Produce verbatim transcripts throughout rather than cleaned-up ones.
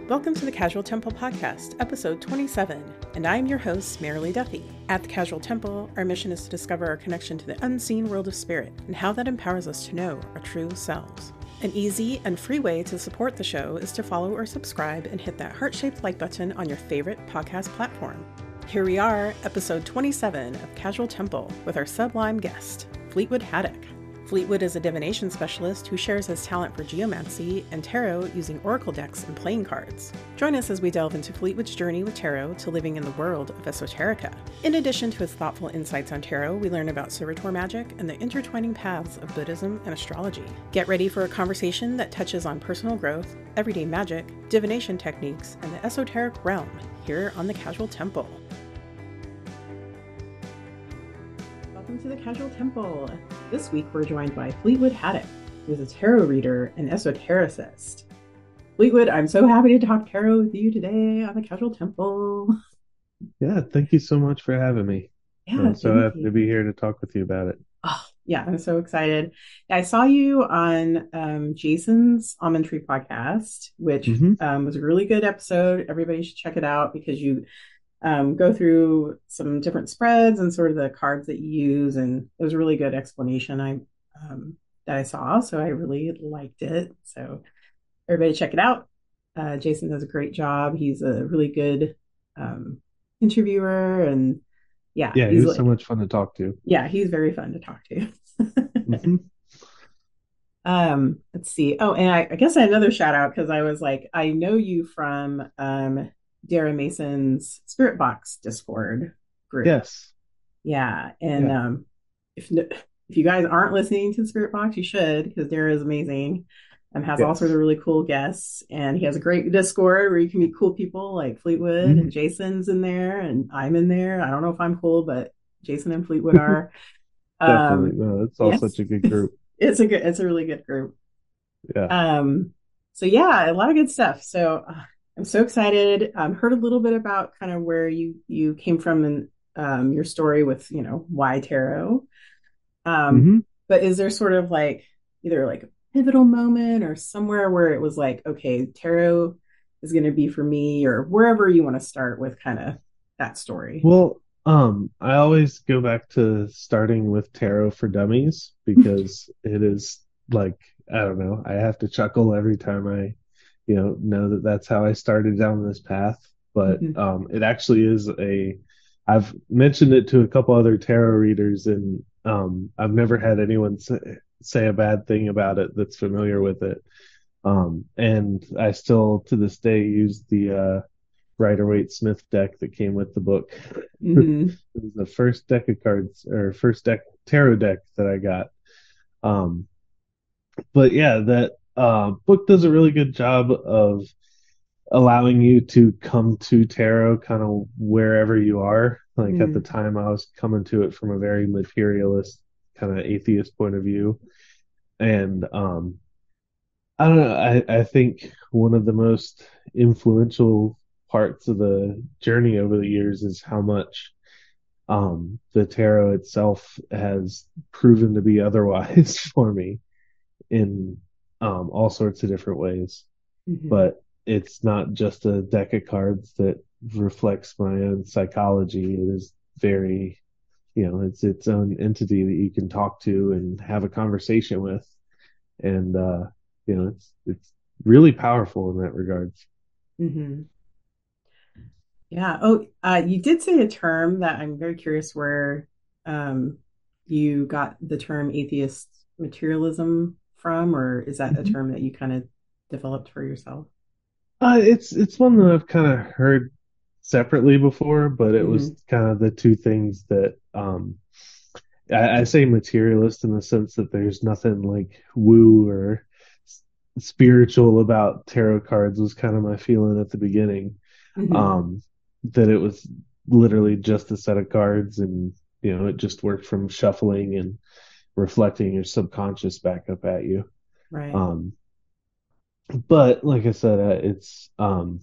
Welcome to the Casual Temple Podcast, episode twenty-seven, and I'm your host, Marilee Duffy. At the Casual Temple, our mission is to discover our connection to the unseen world of spirit and how that empowers us to know our true selves. An easy and free way to support the show is to follow or subscribe and hit that heart-shaped like button on your favorite podcast platform. Here we are, episode twenty-seven of Casual Temple, with our sublime guest, Fleetwood Haddock. Fleetwood is a divination specialist who shares his talent for geomancy and tarot using oracle decks and playing cards. Join us as we delve into Fleetwood's journey with tarot to living in the world of esoterica. In addition to his thoughtful insights on tarot, we learn about servitor magic and the intertwining paths of Buddhism and astrology. Get ready for a conversation that touches on personal growth, everyday magic, divination techniques, and the esoteric realm here on the Casual Temple. Welcome to the Casual Temple. This week we're joined by Fleetwood Haddock, who is a tarot reader and esotericist. Fleetwood, I'm so happy to talk tarot with you today on the Casual Temple. Yeah, thank you so much for having me. Yeah, I'm so happy you. to be here to talk with you about it. Oh, yeah, I'm so excited. I saw you on um, Jason's Almond Tree podcast, which Mm-hmm. um, was a really good episode. Everybody should check it out because you Um, go through some different spreads and sort of the cards that you use, and it was a really good explanation I um, that I saw, so I really liked it. So everybody check it out. Uh, Jason does a great job. He's a really good um, interviewer, and yeah, Yeah, he he's was so like, much fun to talk to. yeah, he's very fun to talk to. Mm-hmm. um, let's see. Oh, and I, I guess I had another shout out because I was like, I know you from um, Dara Mason's Spirit Box Discord group. Yes. Yeah, and Yeah. um, if if you guys aren't listening to the Spirit Box, you should because Dara is amazing and has all sorts Yes. of really cool guests. And he has a great Discord where you can meet cool people like Fleetwood Mm-hmm. and Jason's in there, and I'm in there. I don't know if I'm cool, but Jason and Fleetwood are. Definitely. Um, No, it's all yes, such a good group. it's a good, it's a really good group. Yeah. Um, so yeah, a lot of good stuff. So uh, I'm so excited. Um, heard a little bit about kind of where you you came from and um, your story with you know why tarot. Um, Mm-hmm. but is there sort of like either like a pivotal moment or somewhere where it was like, okay, tarot is going to be for me, or wherever you want to start with kind of that story? Well, um, I always go back to starting with Tarot for Dummies because it is like, I don't know, I have to chuckle every time I, you know, know that that's how I started down this path. But Mhm. um, it actually is a, I've mentioned it to a couple other tarot readers, and um, I've never had anyone say, say a bad thing about it that's familiar with it. Um, and I still to this day use the uh, Rider-Waite-Smith deck that came with the book. It Mhm. was the first deck of cards or first deck tarot deck that I got. Um, but yeah, that uh, book does a really good job of allowing you to come to tarot kind of wherever you are. Like at the Mhm. time, I was coming to it from a very materialist kind of atheist point of view, and um, I don't know. I, I think one of the most influential parts of the journey over the years is how much um, the tarot itself has proven to be otherwise for me in um, all sorts of different ways. Mhm. But it's not just a deck of cards that reflects my own psychology. It is very, you know, it's its own entity that you can talk to and have a conversation with. And, uh, you know, it's, it's really powerful in that regard. Mhm. Yeah. Oh, uh, you did say a term that I'm very curious where um, you got the term atheist materialism from, or is that a Mhm. term that you kind of developed for yourself? Uh, it's, it's one that I've kind of heard separately before, but it was Hmm. kind of the two things that, um, I, I say materialist in the sense that there's nothing like woo or s- spiritual about tarot cards was kind of my feeling at the beginning. Hmm. Um, that it was literally just a set of cards and, you know, it just worked from shuffling and reflecting your subconscious back up at you. Right. Um, but like I said, uh, it's, um,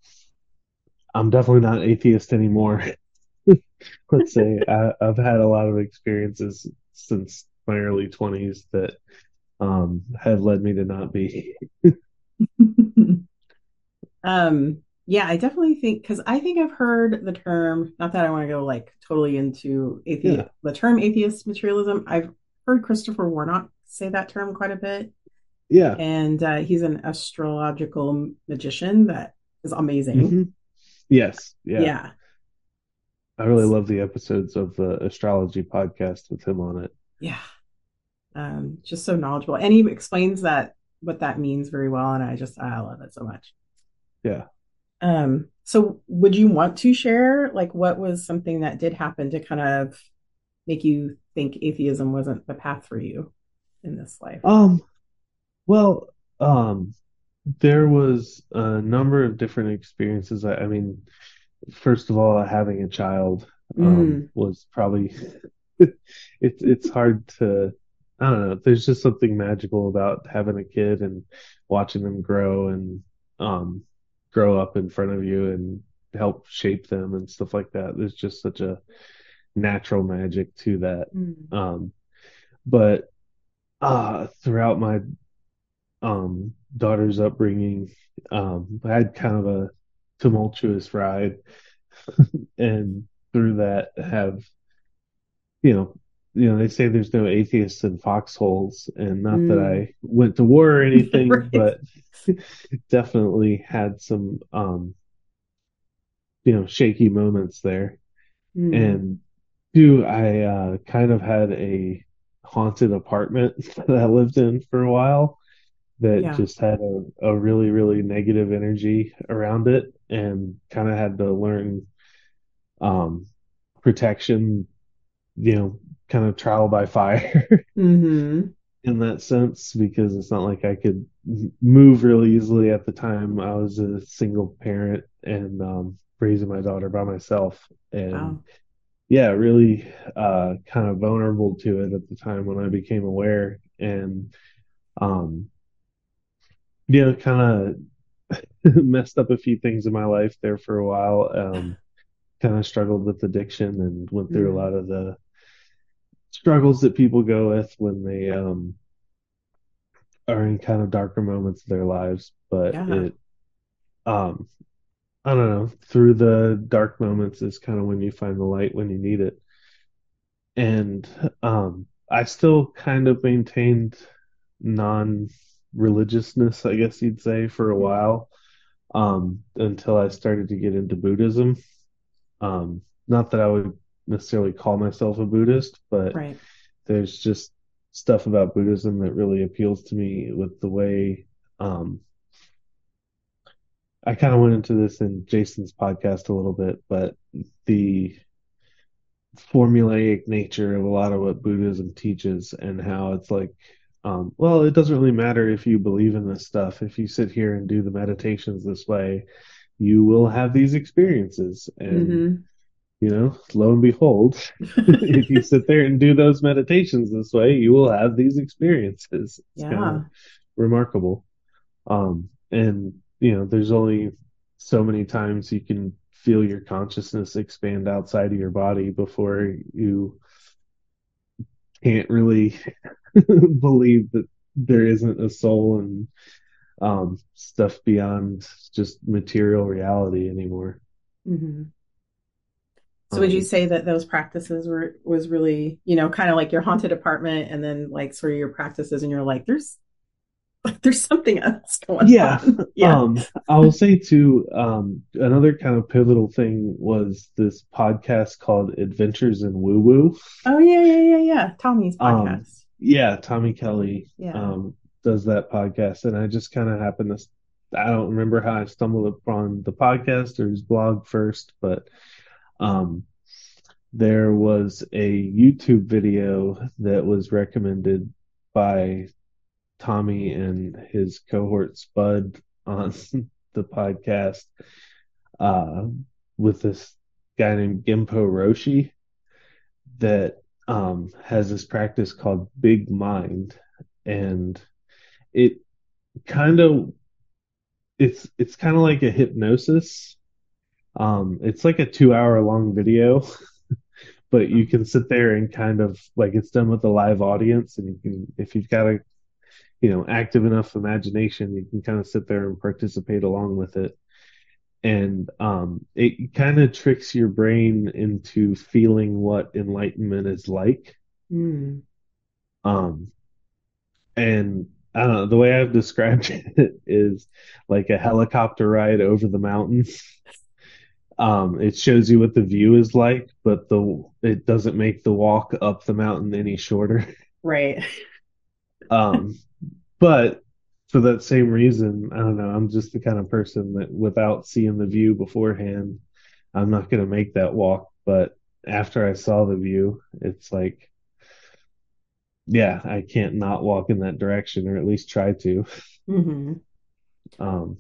I'm definitely not atheist anymore. Let's say I, I've had a lot of experiences since my early twenties that um, have led me to not be. Um, yeah, I definitely think because I think I've heard the term, not that I want to go like totally into Yeah, atheist, the term atheist materialism. I've heard Christopher Warnock say that term quite a bit. yeah. And uh, he's an astrological magician that is amazing. Hmm. Yes, yeah. Yeah. I really love the episodes of the astrology podcast with him on it. Yeah. Um, just so knowledgeable. And he explains that what that means very well. And I just, I love it so much. Yeah. Um, so would you want to share like what was something that did happen to kind of make you think atheism wasn't the path for you in this life? Um, well, um, there was a number of different experiences. I, I mean, first of all, having a child um Mm, was probably it's it's hard to I don't know. There's just something magical about having a kid and watching them grow and um grow up in front of you and help shape them and stuff like that. There's just such a natural magic to that. mm, Um, but uh throughout my um daughter's upbringing, um, I had kind of a tumultuous ride, and through that have you know you know they say there's no atheists in foxholes, and not that mm. I went to war or anything, Right. but definitely had some um you know shaky moments there. Mm, And two, I uh kind of had a haunted apartment that I lived in for a while that yeah. just had a, a really really negative energy around it, and kind of had to learn um protection, you know, kind of trial by fire Mm-hmm. in that sense, because it's not like I could move really easily at the time. I was a single parent and um, raising my daughter by myself. And Wow. yeah, really uh, kind of vulnerable to it at the time when I became aware. And, um, you know, kind of messed up a few things in my life there for a while. Um, kind of struggled with addiction and went through a Mm, lot of the struggles that people go with when they um, are in kind of darker moments of their lives. But yeah. it, um, I don't know, through the dark moments is kind of when you find the light when you need it. And um, I still kind of maintained non-religiousness, I guess you'd say, for a while, um, until I started to get into Buddhism. Um, not that I would necessarily call myself a Buddhist, but Right. there's just stuff about Buddhism that really appeals to me with the way um, I kind of went into this in Jason's podcast a little bit, but the formulaic nature of a lot of what Buddhism teaches, and how it's like, um, well, it doesn't really matter if you believe in this stuff. If you sit here and do the meditations this way, you will have these experiences. And, Mm-hmm. you know, lo and behold, if you sit there and do those meditations this way, you will have these experiences. It's kind of Yeah. remarkable. Um, and you know, there's only so many times you can feel your consciousness expand outside of your body before you can't really believe that there isn't a soul and um, stuff beyond just material reality anymore. Mm-hmm. So would you Um, say that those practices were was really, you know, kind of like your haunted apartment and then like sort of your practices and you're like, there's like there's something else going yeah, on. Yeah. um, I will say too, um, another kind of pivotal thing was this podcast called Adventures in Woo Woo. Oh yeah, yeah, yeah, yeah. Tommy's Um, podcast. yeah, Tommy Kelly Yeah. um does that podcast, and I just kind of happened to. I don't remember how I stumbled upon the podcast or his blog first, but um, there was a YouTube video that was recommended by Tommy and his cohort Spud on the podcast, uh, with this guy named Gimpo Roshi that um, has this practice called Big Mind, and it kind of it's it's kind of like a hypnosis. Um, it's like a two hour long video, but you can sit there and kind of like it's done with a live audience, and you can if you've got a you know active enough imagination, you can kind of sit there and participate along with it. and um, it kind of tricks your brain into feeling what enlightenment is like. Mm. Um, and I don't know, the way I've described it is like a helicopter ride over the mountains. Um, it shows you what the view is like, but the it doesn't make the walk up the mountain any shorter. Right. Um, but for that same reason, I don't know, I'm just the kind of person that without seeing the view beforehand, I'm not going to make that walk. But after I saw the view, it's like, yeah, I can't not walk in that direction or at least try to. Hmm. Um,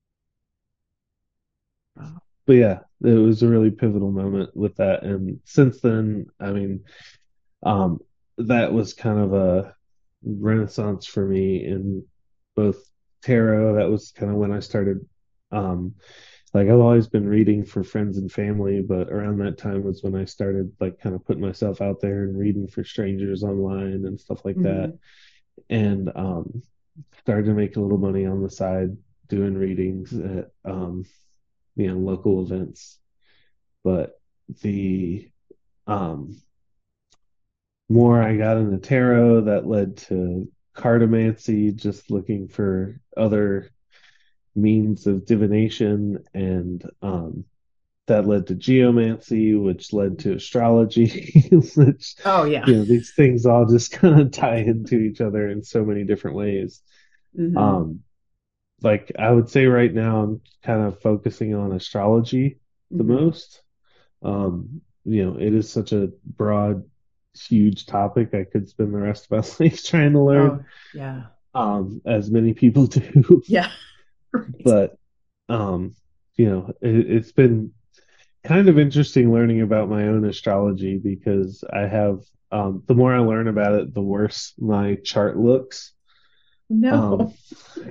but yeah, it was a really pivotal moment with that. And since then, I mean, um, that was kind of a renaissance for me in both tarot. That was kind of when I started. Um, like I've always been reading for friends and family, but around that time was when I started like kind of putting myself out there and reading for strangers online and stuff like that. Hmm. And um, started to make a little money on the side doing readings at um, you know, local events. But the um, more I got into tarot, that led to cartomancy, just looking for other means of divination, and um, that led to geomancy, which led to astrology, which, Oh yeah. you know, these things all just kind of tie into each other in so many different ways. Hmm. Um, like I would say right now, I'm kind of focusing on astrology the Hmm. most. Um, you know, it is such a broad, huge topic. I could spend the rest of my life trying to learn, Oh yeah. um, as many people do. Yeah. Right. But um, you know, it, it's been kind of interesting learning about my own astrology because I have um, the more I learn about it, the worse my chart looks. Um, No.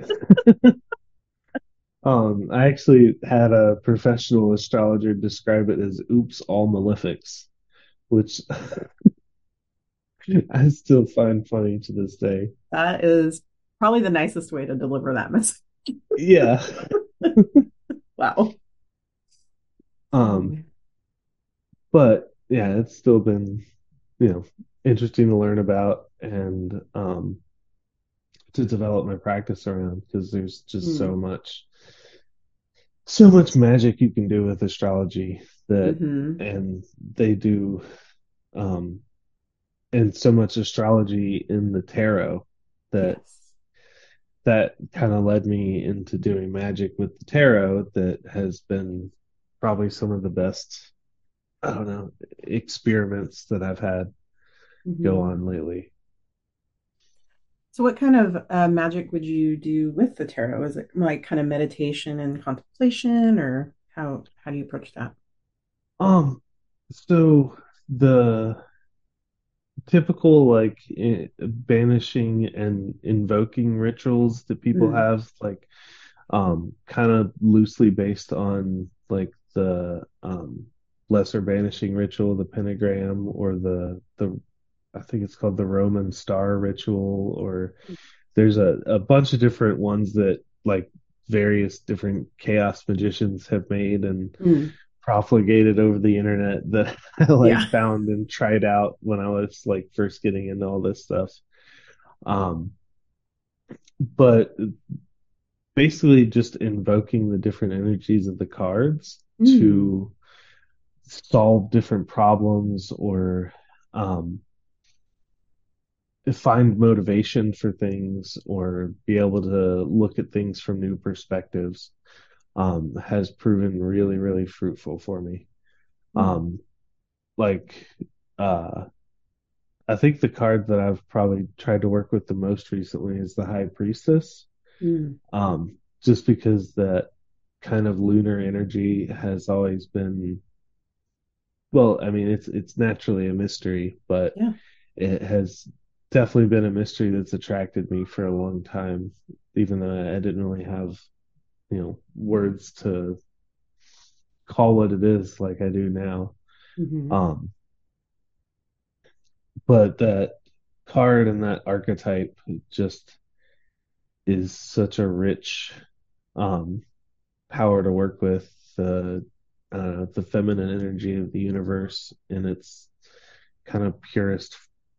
um, I actually had a professional astrologer describe it as "oops, all malefics," which I still find funny to this day. That is probably the nicest way to deliver that message. Yeah. Wow. Oh Um, man. but yeah, it's still been, you know, interesting to learn about and um to develop my practice around because there's just so Mm. much so much magic you can do with astrology that Hmm. and they do um and so much astrology in the tarot that Yes. that kind of led me into doing magic with the tarot that has been probably some of the best, I don't know, experiments that I've had go Hmm. on lately. So, what kind of uh, magic would you do with the tarot? Is it like kind of meditation and contemplation, or how how do you approach that? Um, so the typical like eh, banishing and invoking rituals that people Mm. have, like um, kind of loosely based on like the um lesser banishing ritual, the pentagram, or the the I think it's called the Roman star ritual, or there's a, a bunch of different ones that like various different chaos magicians have made and Mm. profligated over the internet that I like Yeah. found and tried out when I was like first getting into all this stuff. Um, but basically just invoking the different energies of the cards Mm. to solve different problems or um, find motivation for things or be able to look at things from new perspectives um, has proven really, really fruitful for me. Mm. Um, like, uh, I think the card that I've probably tried to work with the most recently is the High Priestess, Mm. um, just because that kind of lunar energy has always been, well, I mean, it's it's naturally a mystery, but Yeah. it has definitely been a mystery that's attracted me for a long time, even though I didn't really have, you know, words to call what it is like I do now. Hmm. Um, but that card and that archetype just is such a rich um, power to work with. the uh, the feminine energy of the universe in its kind of purest,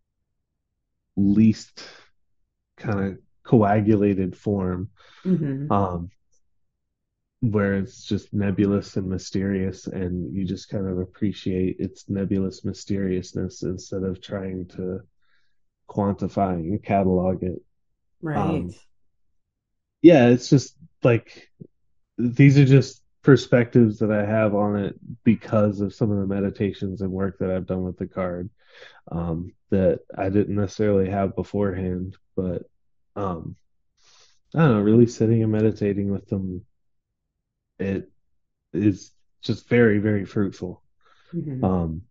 least kind of coagulated form, Mm-hmm. um, where it's just nebulous and mysterious, and you just kind of appreciate its nebulous mysteriousness instead of trying to quantify and catalog it. Right. Um, yeah, it's just like these are just perspectives that I have on it because of some of the meditations and work that I've done with the card, um, that I didn't necessarily have beforehand. But um, I don't know, really sitting and meditating with them, it is just very, very fruitful. Mm-hmm. Um,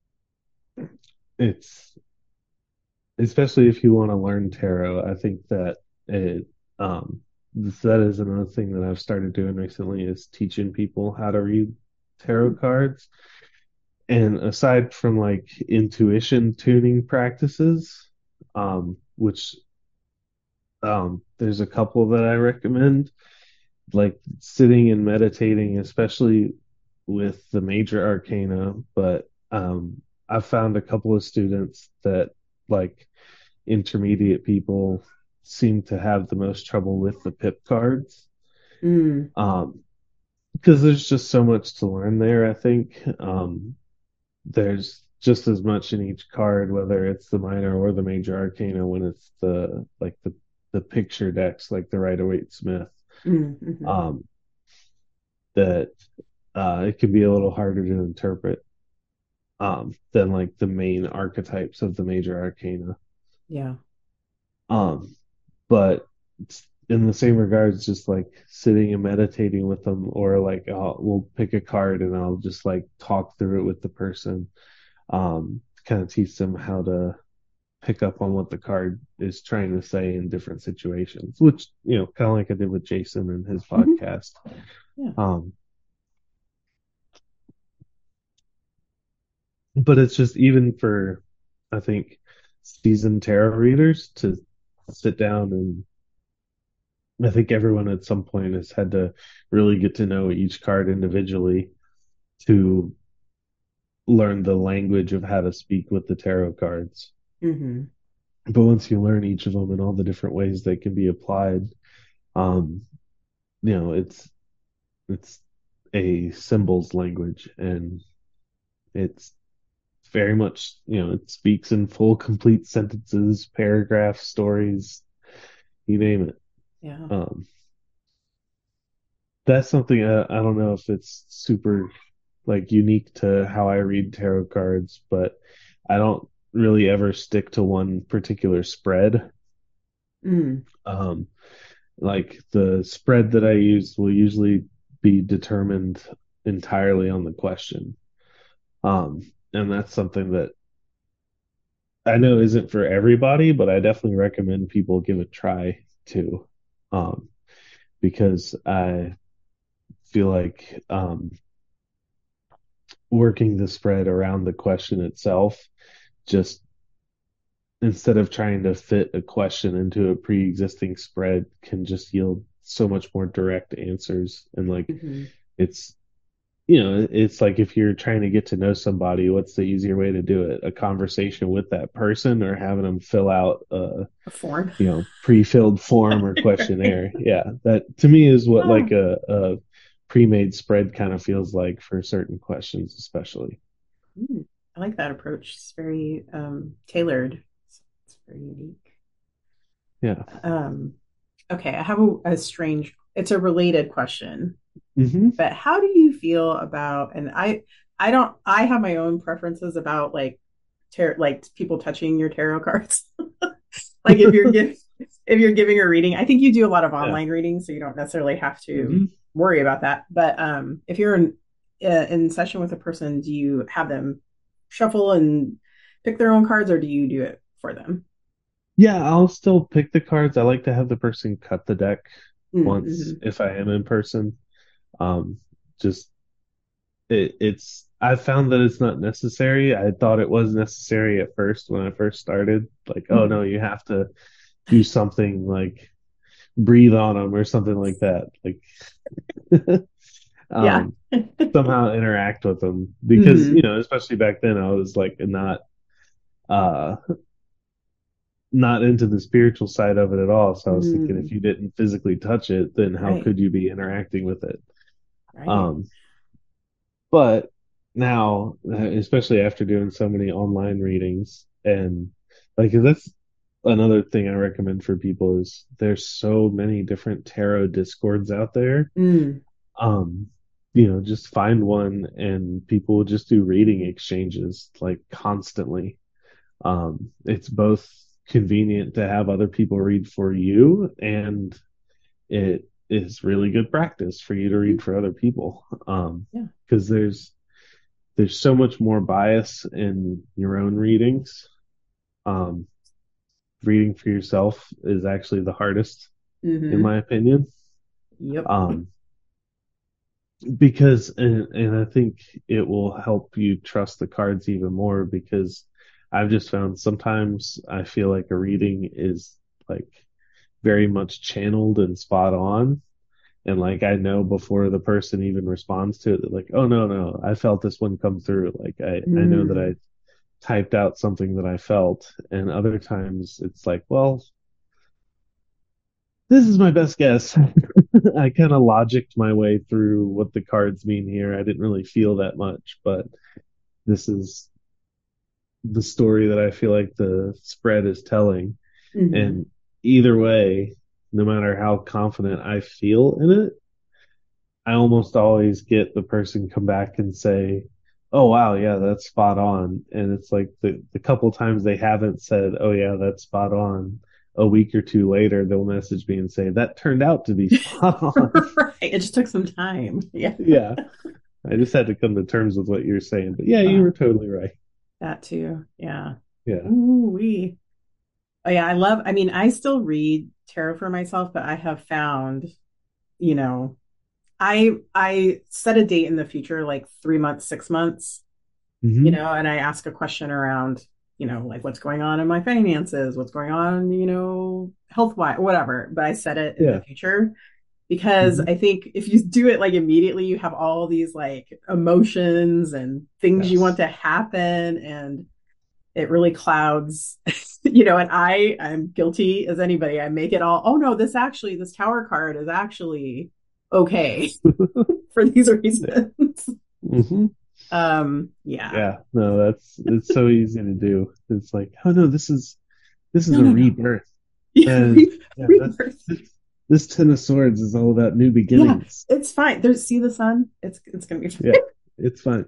it's especially if you want to learn tarot, I think that it um that is another thing that I've started doing recently is teaching people how to read tarot cards. And aside from like intuition tuning practices, um, which um there's a couple that I recommend, like sitting and meditating, especially with the major arcana, but um I've found a couple of students that like intermediate people seem to have the most trouble with the pip cards. Mm. Um, because there's just so much to learn there, I think. Um, there's just as much in each card, whether it's the minor or the major arcana, when it's the like the the picture decks, like the Rider Waite Smith, Mm-hmm. um, that uh, it can be a little harder to interpret um, than like the main archetypes of the major arcana. Yeah. Um, but in the same regards, just like sitting and meditating with them, or like I'll, we'll pick a card and I'll just like talk through it with the person, um, kind of teach them how to pick up on what the card is trying to say in different situations, which, you know, kind of like I did with Jason and his Mm-hmm. podcast. Yeah. Um, but it's just even for, I think, seasoned tarot readers to sit down and I think everyone at some point has had to really get to know each card individually to learn the language of how to speak with the tarot cards. Mm-hmm. But once you learn each of them and all the different ways they can be applied, um, you know, it's it's a symbols language, and it's very much, you know, it speaks in full, complete sentences, paragraphs, stories, you name it. Yeah. Um, that's something I, I don't know if it's super like unique to how I read tarot cards, but I don't really ever stick to one particular spread. Mm. Um, like the spread that I use will usually be determined entirely on the question. Um, and that's something that I know isn't for everybody, but I definitely recommend people give a try too. Um, because I feel like um, working the spread around the question itself just instead of trying to fit a question into a pre-existing spread can just yield so much more direct answers. And like Mm-hmm. it's you know it's like if you're trying to get to know somebody, what's the easier way to do it? A conversation with that person or having them fill out a A form. you know pre-filled form or Right. questionnaire? Yeah, that to me is what like Oh. a, a pre-made spread kind of feels like for certain questions especially. Mm. I like that approach. It's very um, tailored. It's, it's very unique. Yeah. Um, okay, I have a, a strange, it's a related question, Hmm. but how do you feel about, and I, I don't, I have my own preferences about like, tarot, like people touching your tarot cards. Like if you're giving, if you're giving a reading, I think you do a lot of Yeah. online readings, so you don't necessarily have to Hmm. worry about that. But um, if you're in, uh, in session with a person, do you have them shuffle and pick their own cards, or do you do it for them? Yeah, I'll still pick the cards. I like to have the person cut the deck once Mm-hmm. if I am in person. Um, just it, it's I've found that it's not necessary. I thought it was necessary at first when I first started. Like, oh no, you have to do something like breathe on them or something like that. Like, Yeah. um, somehow interact with them because, you Hmm. know, especially back then, I was like not uh not into the spiritual side of it at all. So I was thinking if Mm. you didn't physically touch it, then how Right. could you be interacting with it? Right. Um, but now, uh, especially after doing so many online readings, and like that's another thing I recommend for people is there's so many different tarot discords out there. Mm. Um, you know, just find one and people will just do reading exchanges like constantly. Um, it's both convenient to have other people read for you, and it is really good practice for you to read for other people. Um, Yeah. because there's there's so much more bias in your own readings. Um, reading for yourself is actually the hardest, in Hmm. my opinion. Yep. Um, because and, and I think it will help you trust the cards even more because I've just found sometimes I feel like a reading is like very much channeled and spot on. And like I know before the person even responds to it, they're like, oh no, no, I felt this one come through. Like I, I know that I Mm. typed out something that I felt. And other times it's like, well, this is my best guess. I kind of logicked my way through what the cards mean here. I didn't really feel that much, but this is the story that I feel like the spread is telling. Hmm. And either way, no matter how confident I feel in it, I almost always get the person come back and say, "Oh wow, yeah, that's spot on." And it's like the the couple times they haven't said, "Oh yeah, that's spot on." A week or two later, they'll message me and say, "That turned out to be spot on." Right. It just took some time. Yeah. Yeah, I just had to come to terms with what you're saying. But yeah, you Uh, were totally right. that too. Yeah. Yeah. Ooh, we. Oh yeah, I love. I mean, I still read tarot for myself, but I have found, you know, I I set a date in the future, like three months, six months, you Hmm. know, and I ask a question around, you know, like what's going on in my finances, what's going on, you know, health wise, whatever. But I set it in the Yeah. future because Hmm. I think if you do it like immediately, you have all these like emotions and things you want Yes. to happen, and it really clouds, you know. And I, I'm guilty as anybody. I make it all. Oh no, this actually, this tower card is actually okay for these Yeah. reasons. Hmm. um, yeah, Yeah. No, that's it's so easy to do. It's like, oh no, this is this is no, a no, no. rebirth. Yeah, That is, re- yeah, that's rebirth. this, this Ten of Swords is all about new Yeah, beginnings. it's fine. There's see the sun. It's it's gonna be Yeah, it's fine.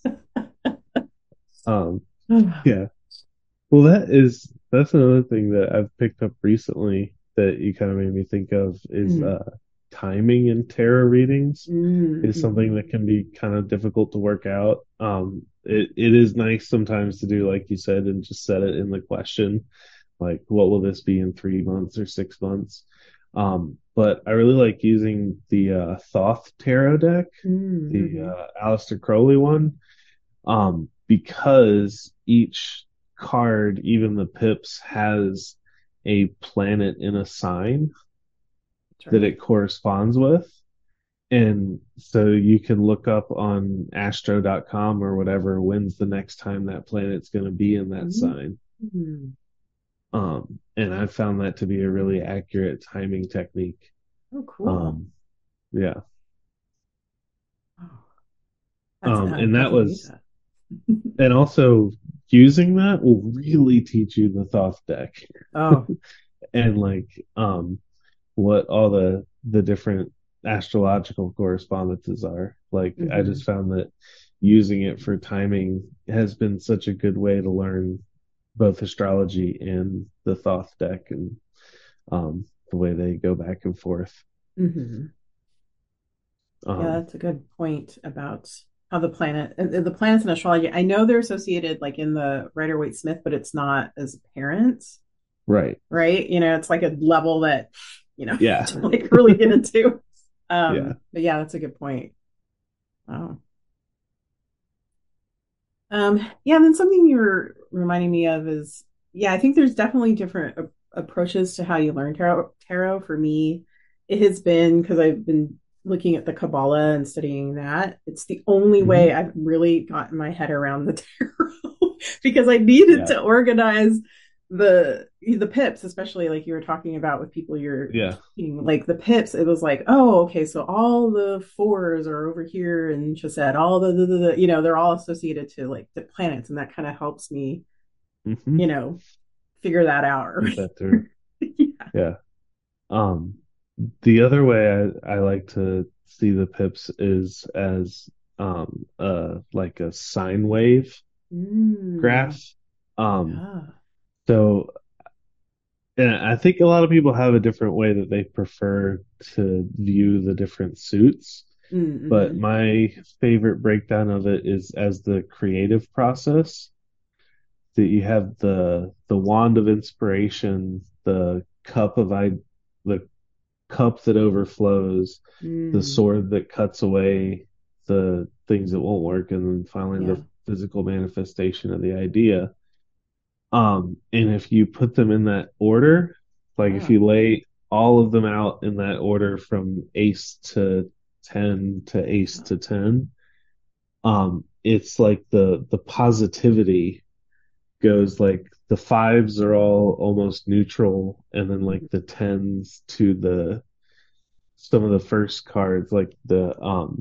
Um, fine. yeah. Well, that is that's another thing that I've picked up recently that you kind of made me think of is Mm, uh timing in tarot readings mm, is something mhm. that can be kind of difficult to work out. Um, it, it is nice sometimes to do like you said and just set it in the question, like what will this be in three months or six months? Um, but I really like using the uh, Thoth tarot deck, Mm, the mhm. uh, Aleister Crowley one, um, because each card, even the pips, has a planet in a sign That's that right. it corresponds with. And so you can look up on astro dot com or whatever when's the next time that planet's going to be in that Mm, sign. mm. Um, and I found that to be a really accurate timing technique. Oh, cool. Um, yeah. Oh, that's Um, I and that definitely use was, that. and also using that will really teach you the Thoth deck Oh, and like, um, what all the, the different astrological correspondences are. Like, I hmm. just found that using it for timing has been such a good way to learn both astrology and the Thoth deck and, um, the way they go back and forth. Hmm. Yeah, Um, that's a good point about how the planet, uh, the planets in astrology. I know they're associated like in the Rider Waite Smith, but it's not as apparent, right. right? You know, it's like a level that, you know, Yeah. to like really get into. Yeah. Um, but yeah, that's a good point. Wow. Um, yeah, and then something you were reminding me of is, yeah, I think there's definitely different a- approaches to how you learn tarot. Tarot for me, it has been because I've been looking at the Kabbalah and studying that. It's the only Hmm. way I've really gotten my head around the tarot because I needed Yeah. to organize the the pips, especially like you were talking about with people you're Yeah. teaching, like the pips. It was like, oh, okay, so all the fours are over here and Chesed, all the, the, the, the you know, they're all associated to like the planets, and that kind of helps me, Hmm. you know, figure that out. Think that through. Yeah. Yeah. Um, the other way I, I like to see the pips is as um uh like a sine wave Mm, graph. Um, yeah. so and I think a lot of people have a different way that they prefer to view the different suits, but Mm-hmm. my favorite breakdown of it is as the creative process that you have the the wand of inspiration, the cup of I the cup that overflows, the Mm, sword that cuts away the things that won't work, and then finally yeah. the physical manifestation of the idea. Um, and if you put them in that order, like if Yeah. you lay all of them out in that order from ace to ten to ace Yeah. to ten, um, it's like the the positivity goes like the fives are all almost neutral, and then like Mhm. the tens to the some of the first cards, like the um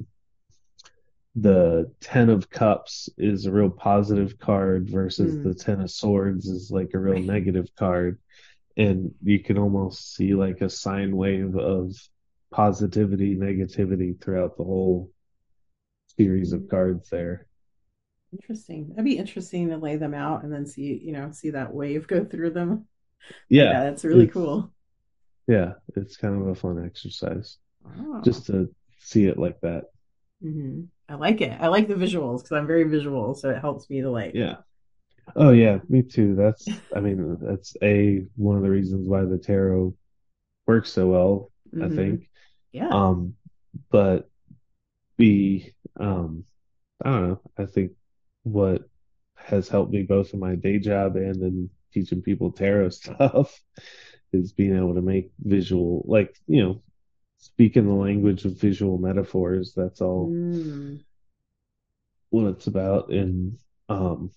the ten of cups is a real positive card versus the Mm, ten of swords is like a real right. negative card. And you can almost see like a sine wave of positivity, negativity throughout the whole series of Mm, cards there. interesting. That'd be interesting to lay them out and then see, you know, see that wave go through them like Yeah, that. That's really it's cool. yeah, it's kind of a fun exercise Oh. just to see it like that. Hmm. I like it. I like the visuals because I'm very visual, so it helps me to like, Yeah. Oh yeah, yeah. me too. That's I mean, that's a one of the reasons why the tarot works so well, I Hmm. think. Yeah. Um, but B, um, I don't know. I think what has helped me both in my day job and in teaching people tarot stuff is being able to make visual, like, you know, speak in the language of visual metaphors. That's all Mm, what it's about. And, um,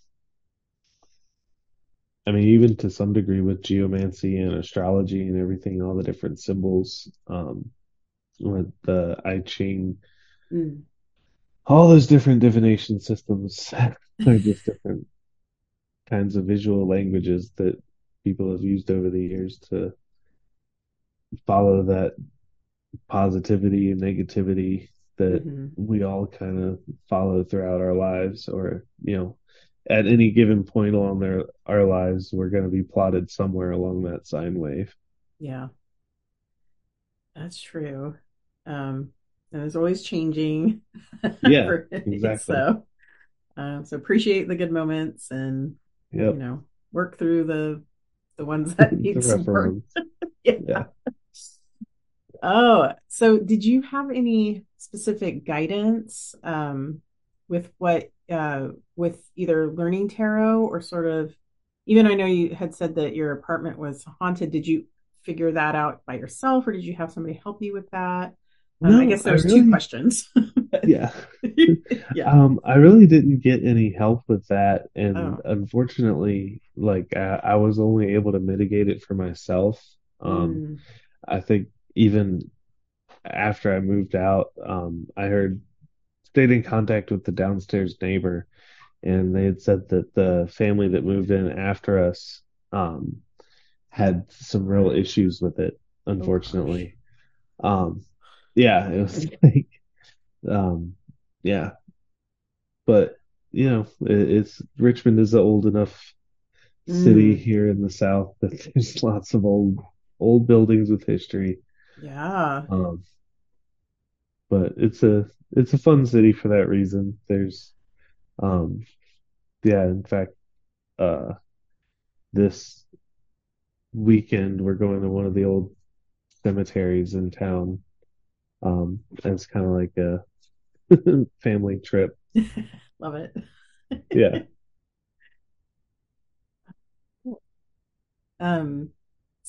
I mean, even to some degree with geomancy and astrology and everything, all the different symbols, um, with the I Ching, mm. all those different divination systems are just different kinds of visual languages that people have used over the years to follow that positivity and negativity that Hmm. we all kind of follow throughout our lives, or you know, at any given point along their our lives we're going to be plotted somewhere along that sine wave. Yeah, that's true. Um, and it's always changing Yeah, for exactly. so um, so appreciate the good moments and you Yep. know work through the the ones that The need some rougher work. ones. Yeah. Yeah. Oh, so did you have any specific guidance um, with what uh, with either learning tarot or sort of even I know you had said that your apartment was haunted. Did you figure that out by yourself or did you have somebody help you with that? Um, I No, guess I there's two really, questions. yeah. Yeah. Um, I really didn't get any help with that, and Oh. unfortunately, like I, I was only able to mitigate it for myself. Um, Mm. I think even after I moved out, um, I heard stayed in contact with the downstairs neighbor, and they had said that the family that moved in after us, um, had some real issues with it, Oh gosh. unfortunately. Um, yeah, it was like, um, yeah, but you know, it, it's Richmond is an old enough city Mm. here in the South that there's lots of old old buildings with history. Yeah. Um, but it's a it's a fun city for that reason. There's um yeah, in fact, uh this weekend we're going to one of the old cemeteries in town. Um, it's kind of like a family trip. Love it. Yeah. Um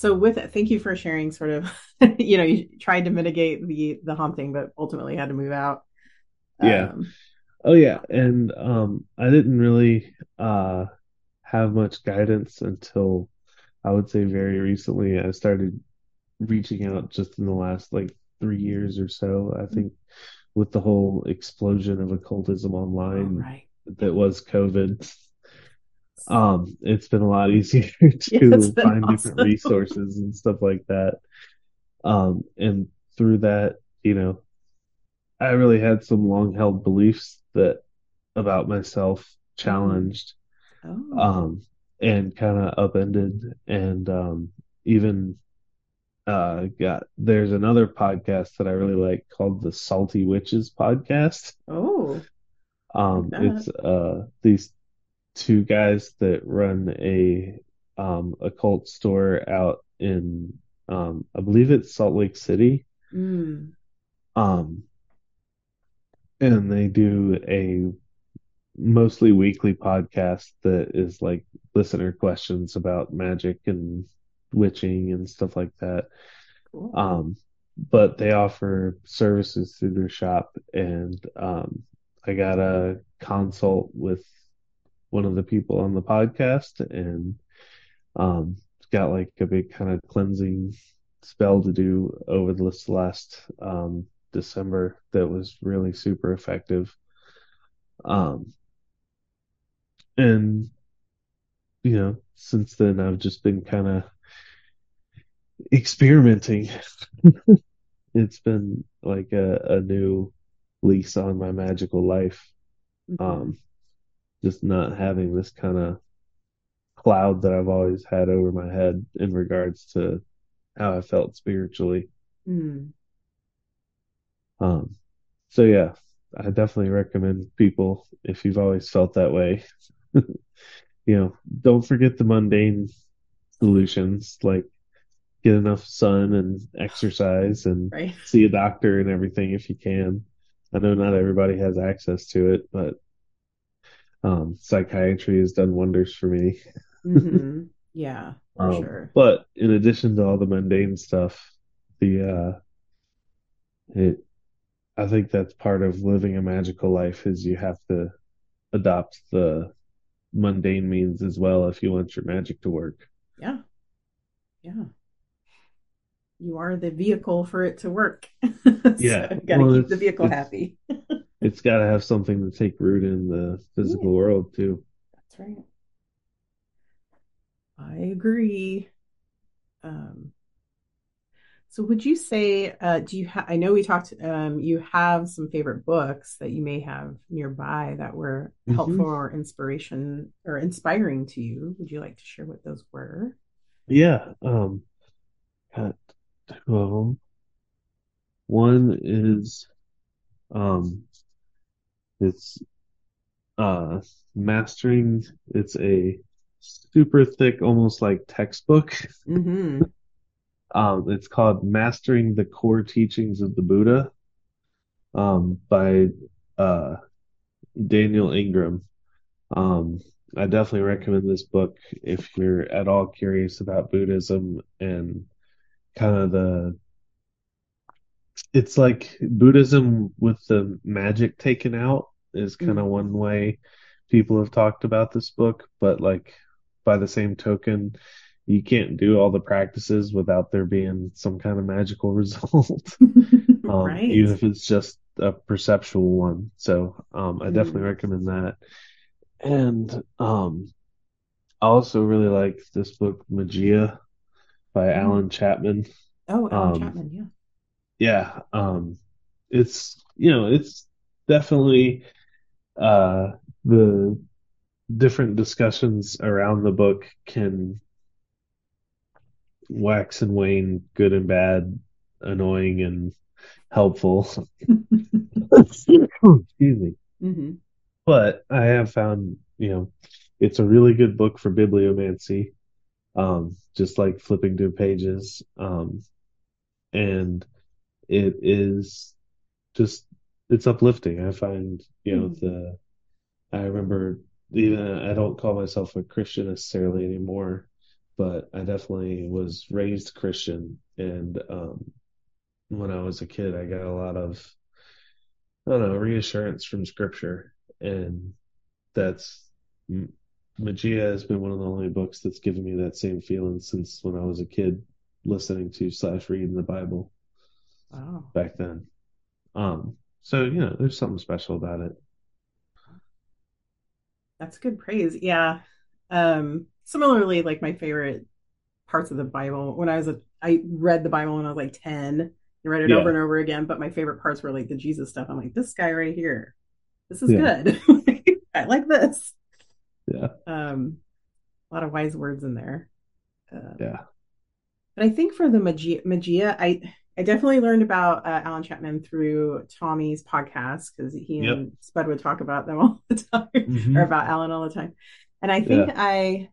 So with it, thank you for sharing sort of, you know, you tried to mitigate the the haunting, but ultimately had to move out. Yeah. Um, Oh yeah, oh, man. and um I didn't really uh have much guidance until I would say very recently. I started reaching out just in the last like three years or so. I think with the whole explosion of occultism Oh, online right. Yeah. that was COVID, um, it's been a lot easier Yeah, it's to been find different awesome. resources and stuff like that. Um, and through that, you know, I really had some long held beliefs that about myself Mm. challenged, Oh. um, and kind of upended. And um, even uh, got there's another podcast that I really like called the Salty Witches podcast. Oh, like Um, that. it's uh, these two guys that run a um, occult store out in um, I believe it's Salt Lake City. Mm. Um, and they do a mostly weekly podcast that is like listener questions about magic and witching and stuff like that. Cool. Um, but they offer services through their shop, and um, I got a consult with one of the people on the podcast, and um, got like a big kind of cleansing spell to do over this last um, December that was really super effective. Um, and you know, since then I've just been kind of experimenting. It's been like a, a new lease on my magical life. Mhm. Um, just not having this kind of cloud that I've always had over my head in regards to how I felt spiritually. Mm. Um, so yeah, I definitely recommend people if you've always felt that way, you know, don't forget the mundane solutions like get enough sun and exercise and Right. see a doctor and everything if you can. I know not everybody has access to it, but um, psychiatry has done wonders for me. Hmm. Yeah, for Um, sure. but in addition to all the mundane stuff, the uh, it I think that's part of living a magical life is you have to adopt the mundane means as well if you want your magic to work. Yeah. Yeah. You are the vehicle for it to work. So Yeah, you got to well, keep the it's vehicle it's happy. it's got to have something to take root in the Yeah, physical world too. that's right. I agree. Um, so would you say, uh, do you have, I know we talked, um, you have some favorite books that you may have nearby that were Hmm. helpful or inspiration or inspiring to you. Would you like to share what those were? Yeah, um, got two of them. One is um, it's uh, mastering. It's a super thick, almost like textbook. Mm-hmm. Um, it's called Mastering the Core Teachings of the Buddha, um, by uh, Daniel Ingram. Um, I definitely recommend this book if you're at all curious about Buddhism and kind of the it's like Buddhism with the magic taken out is kind of Mm. one way people have talked about this book, but like by the same token, you can't do all the practices without there being some kind of magical result, um, Right. even if it's just a perceptual one. So, um, I definitely Mm. recommend that. And um, I also really like this book, Magia by Mm. Alan Chapman. Oh, Alan Um, Chapman. Yeah. yeah, um, it's you know it's definitely uh, the different discussions around the book can wax and wane, good and bad, annoying and helpful. Excuse me. Hmm. But I have found, you know, it's a really good book for bibliomancy, um, just like flipping through pages. Um, and it is just, it's uplifting. I find, you know, Mm. the, I remember even, I don't call myself a Christian necessarily anymore, but I definitely was raised Christian, and um, when I was a kid, I got a lot of, I don't know, reassurance from Scripture, and that's M- Magia has been one of the only books that's given me that same feeling since when I was a kid listening to slash reading the Bible Wow. back then. Um, so you know, there's something special about it. That's good praise. Yeah. Um, similarly, like my favorite parts of the Bible when I was a I read the Bible when I was like ten. I read it over Yeah, and over again, but my favorite parts were like the Jesus stuff. I'm like, this guy right here, this is yeah, good. I like this. yeah, Um, a lot of wise words in there. Um, yeah, but I think for the Magia, Magia I I definitely learned about uh, Alan Chapman through Tommy's podcast because he yep, and Spud would talk about them all the time or hmm about Alan all the time. And I think yeah, I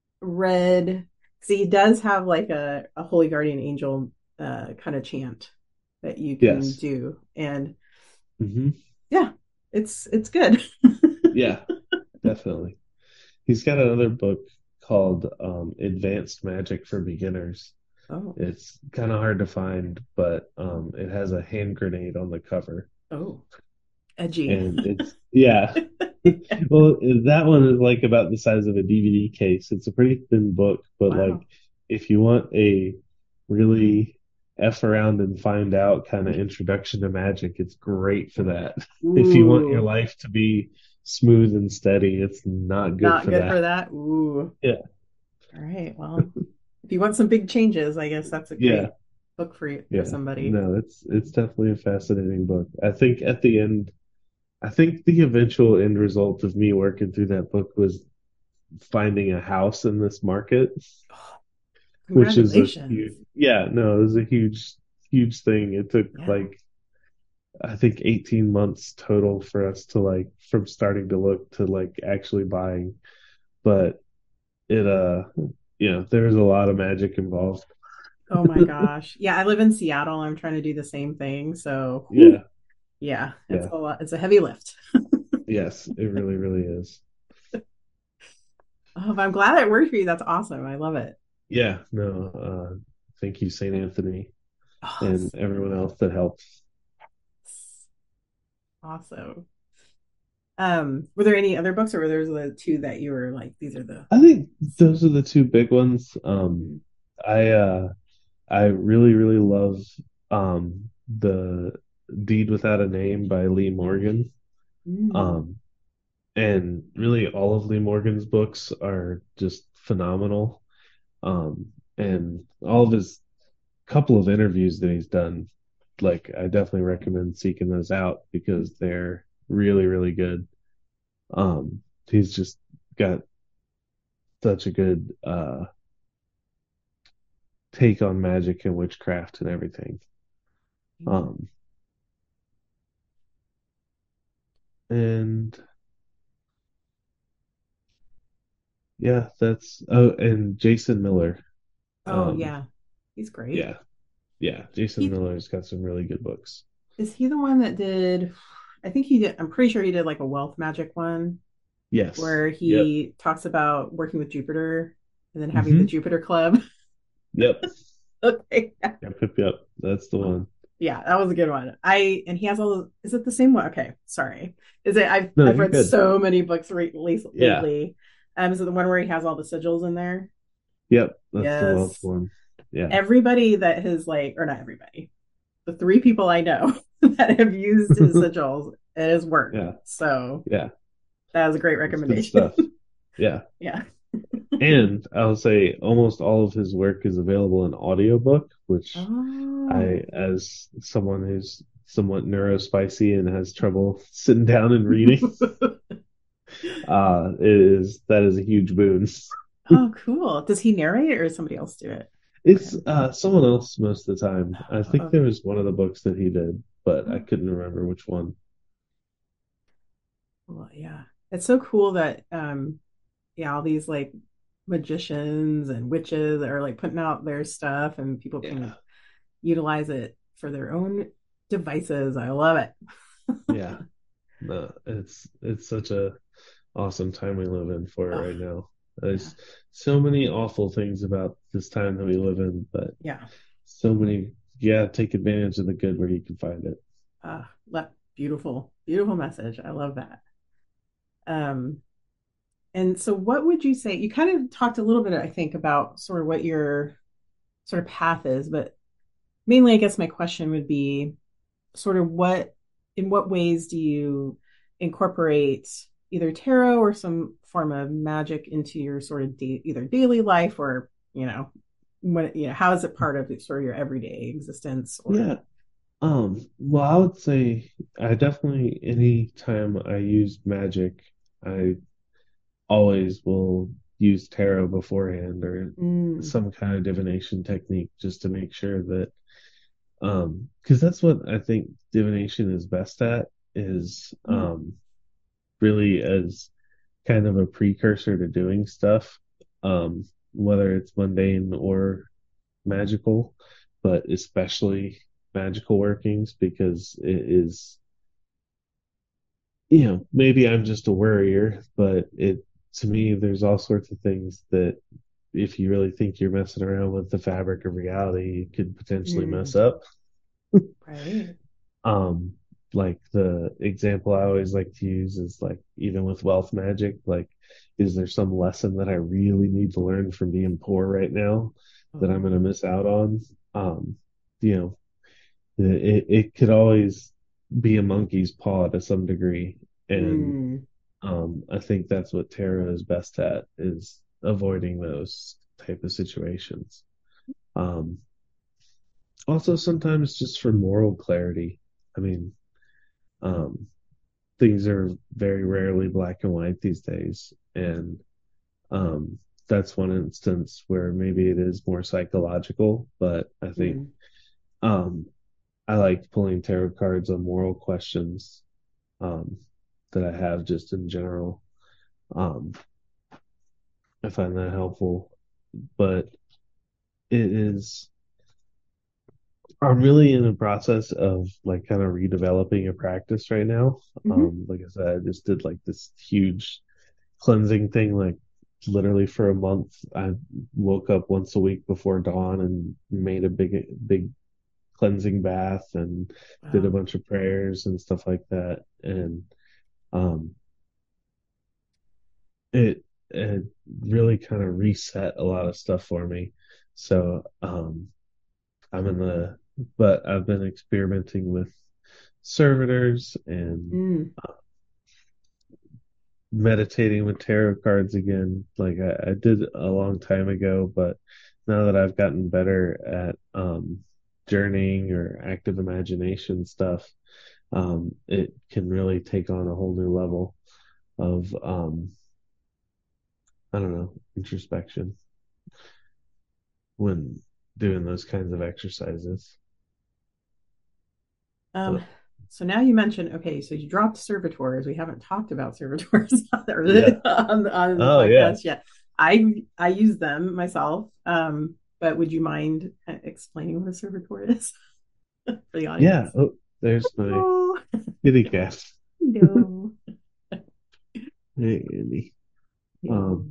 read because he does have like a, a holy guardian angel uh, kind of chant that you can yes, do, and hmm yeah, it's it's good. yeah, definitely. He's got another book called um, Advanced Magic for Beginners. Oh, It's kind of hard to find, but um, it has a hand grenade on the cover, oh, edgy. and it's yeah. Well, that one is like about the size of a D V D case. It's a pretty thin book, but like Wow. if you want a really F around and find out kind of introduction to magic, it's great for that. If you want your Ooh, life to be smooth and steady, it's not good not for good for that. that. Ooh. Yeah. All right. Well, if you want some big changes, I guess that's a Yeah. great book for you, for Yeah. somebody. No, it's it's definitely a fascinating book. I think at the end, I think the eventual end result of me working through that book was finding a house in this market, Oh, which is a congratulations. huge, yeah, no, it was a huge, huge thing. It took Yeah. like, I think eighteen months total for us to like, from starting to look to like actually buying. But it, uh, you know, there was a lot of magic involved. Oh my gosh. Yeah, I live in Seattle. I'm trying to do the same thing. So, whew, Yeah. yeah, it's Yeah. a lot. It's a heavy lift. Yes, it really, really is. Oh, but I'm glad it worked for you. That's awesome. I love it. Yeah. No, uh, thank you, Saint Anthony, Oh, and everyone else that helped. awesome. Um, were there any other books, or were there the two that you were like, these are the I think those are the two big ones. Um, mm, I, uh, I really, really love um, the Deed Without a Name by Lee Morgan. mm, Um, and really, all of Lee Morgan's books are just phenomenal. Um, and all of his couple of interviews that he's done, like I definitely recommend seeking those out because they're really, really good. Um, he's just got such a good uh, take on magic and witchcraft and everything. Um, and Yeah, that's oh, and Jason Miller. oh Um, yeah, he's great. yeah, yeah, Jason He Miller's got some really good books. is he the one that did? I think he did. I'm pretty sure he did like a wealth magic one Yes. where Yep. he talks about working with Jupiter and then having the Hmm. Jupiter Club. Yep. Okay. Yep. Yep. Yep. That's the one. Yeah, that was a good one. I and he has all the, is it the same one? Okay, sorry. Is it I've No, I've you're read good. so many books re- Yeah. lately. Um, is it the one where he has all the sigils in there? Yep. That's the wealth Yes. one. Yeah. Everybody that has like, or not everybody, the three people I know that have used his sigils, it has worked. Yeah. So Yeah. that was a great It's good recommendation. stuff. Yeah. Yeah. And I'll say almost all of his work is available in audiobook, which I, Oh. as someone who's somewhat neurospicy and has trouble sitting down and reading, uh, it is that is a huge boon. Oh, cool. Does he narrate or does somebody else do it for It's him? uh, someone else most of the time. I Oh, think there okay. was one of the books that he did, but I Oh, couldn't remember which one. well, yeah. It's so cool that um yeah, all these like magicians and witches are like putting out their stuff and people Yeah, can utilize it for their own devices. I love it. yeah. No, it's it's such a awesome time we live in for it Oh, right now. Yeah. There's so many awful things about this time that we live in, but Yeah. so many, yeah, take advantage of the good where you can find it. Uh, le- beautiful, beautiful message. I love that. Um, and so what would you say? You kind of talked a little bit, I think, about sort of what your sort of path is, but mainly, I guess my question would be sort of what, in what ways do you incorporate either tarot or some form of magic into your sort of da- either daily life or, you know, what, you know, how is it part of sort of your everyday existence or, Yeah. Um, well, I would say I definitely, any time I use magic, I always will use tarot beforehand or mm, some kind of divination technique just to make sure that, um, because that's what I think divination is best at is, mm, um, really as kind of a precursor to doing stuff, um, whether it's mundane or magical, but especially magical workings because it is, you know, maybe I'm just a worrier, but it to me, there's all sorts of things that if you really think you're messing around with the fabric of reality, you could potentially mess mm, up. right. Um, like the example I always like to use is like even with wealth magic, like is there some lesson that I really need to learn from being poor right now that I'm going to Oh, miss out on? Um, you know, it it could always be a monkey's paw to some degree, and mm, um, I think that's what tarot is best at is avoiding those type of situations. Um, Also sometimes just for moral clarity. I mean, um, things are very rarely black and white these days, and um, that's one instance where maybe it is more psychological, but I think mm. um, I like pulling tarot cards on moral questions um, that I have just in general. Um, I find that helpful, but it is. I'm really in the process of like kind of redeveloping a practice right now. Mhm. Um, like I said, I just did like this huge cleansing thing, like literally for a month. I woke up once a week before dawn and made a big, big cleansing bath and did a Wow. bunch of prayers and stuff like that. And um, it it really kind of reset a lot of stuff for me. So um, I'm in the, but I've been experimenting with servitors and Mm, meditating with tarot cards again. Like I, I did a long time ago, but now that I've gotten better at um, journeying or active imagination stuff, um, it can really take on a whole new level of um, I don't know, introspection when doing those kinds of exercises. Um, But so now you mentioned, okay, so you dropped servitors. We haven't talked about servitors yeah. on, on the Oh yeah. podcast yet. I I use them myself. Um, but would you mind explaining what a servitor is for the Yeah. audience? Oh, there's my Oh, kitty cat. no, Hey, Andy. Um, no.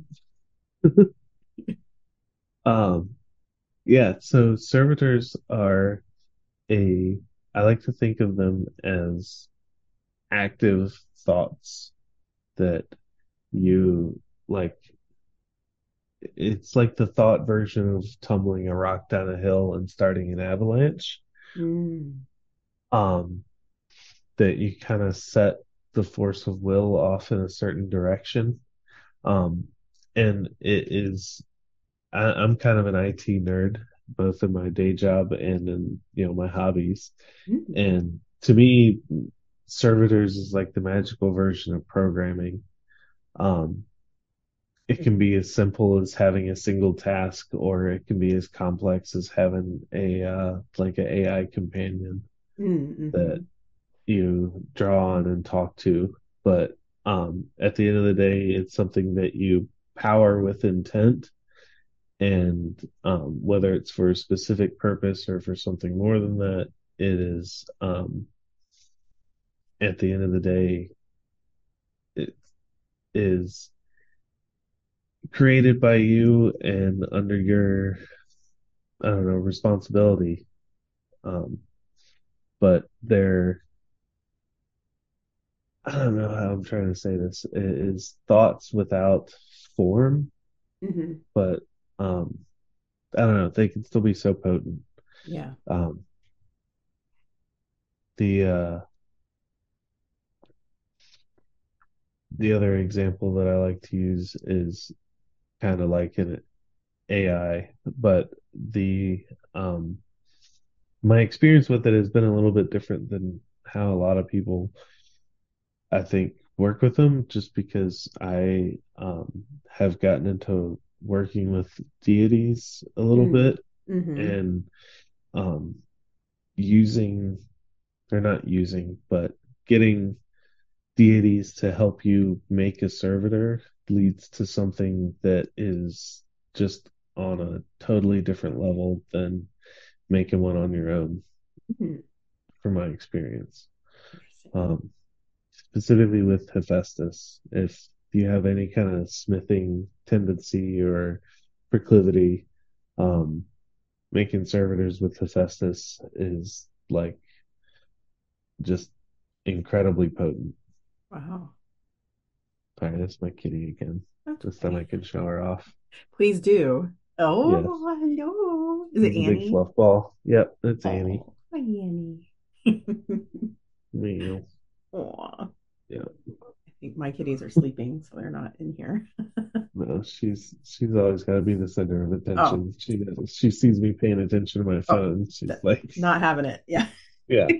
um, yeah, so servitors are a, I like to think of them as active thoughts that you like. It's like the thought version of tumbling a rock down a hill and starting an avalanche. Mm, Um, that you kind of set the force of will off in a certain direction. Um, and it is, I, I'm kind of an I T nerd, both in my day job and in, you know, my hobbies. mm, And to me, servitors is like the magical version of programming. Um, it can be as simple as having a single task, or it can be as complex as having a uh, like an A I companion mm, that mhm, you draw on and talk to. But um, at the end of the day, it's something that you power with intent. And um, whether it's for a specific purpose or for something more than that, it is um, at the end of the day, it is created by you and under your, I don't know, responsibility. Um, but they're, I don't know how I'm trying to say this, is thoughts without form, Hmm. but um, I don't know, they can still be so potent. Yeah. Um, the uh, the other example that I like to use is kind of like an A I, but the um, my experience with it has been a little bit different than how a lot of people, I think, work with them, just because I um, have gotten into working with deities a little Mm. bit Hmm. and um, using, or not using, but getting deities to help you make a servitor leads to something that is just on a totally different level than making one on your own, Hmm. from my experience. Interesting. Um, Specifically with Hephaestus, if you have any kind of smithing tendency or proclivity, um, making servitors with Hephaestus is like just incredibly potent. Wow. All right, that's my kitty again. That's This time I okay. can show her off. Please do. Yes, Oh, hello. Is it she's a big Annie? fluff ball. Yep, that's Annie. Oh, hi, Annie. Meow. Aw. Yeah. I think my kitties are sleeping, so they're not in here. No, she's she's always got to be the center of Oh, attention. She does. She sees me paying attention to my oh, phone. She's th- like, not having it. Yeah. yeah,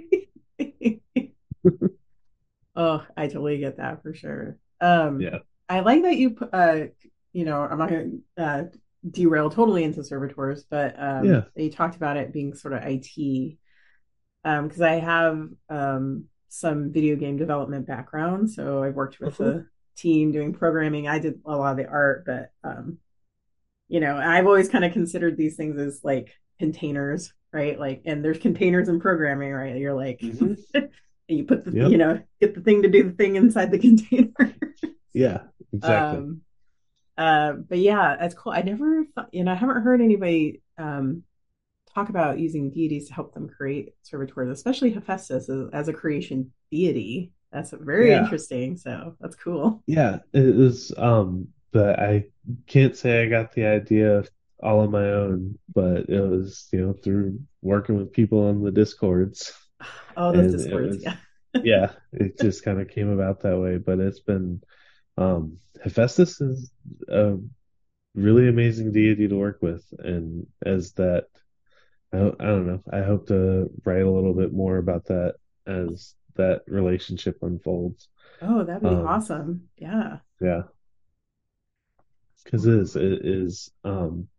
Oh, I totally get that for sure. Um, yeah, I like that you, pu- uh, you know, I'm not going to uh, derail totally into servitors, but um, yeah. that you talked about it being sort of I T, um, because I have um some video game development background, so I've worked with Uh-huh. a team doing programming. I did a lot of the art, but um, you know, I've always kind of considered these things as like containers, right? Like, and there's containers in programming, right? You're like, Hmm. you put the, you Yep. know, get the thing to do the thing inside the container. Yeah, exactly. um, uh, but yeah, that's cool. I never thought, you know, I haven't heard anybody um talk about using deities to help them create servitors, especially Hephaestus as, as a creation deity. That's very Yeah, interesting. So that's cool. yeah. It was um but I can't say I got the idea all on my own, but it was, you know, through working with people on the discords. Oh, those And it discords. was, Yeah. yeah, it just kind of came about that way. But it's been um Hephaestus is a really amazing deity to work with, and as that, I, I don't know, I hope to write a little bit more about that as that relationship unfolds. Oh, that'd be Um, awesome. Yeah. yeah, because it is it is um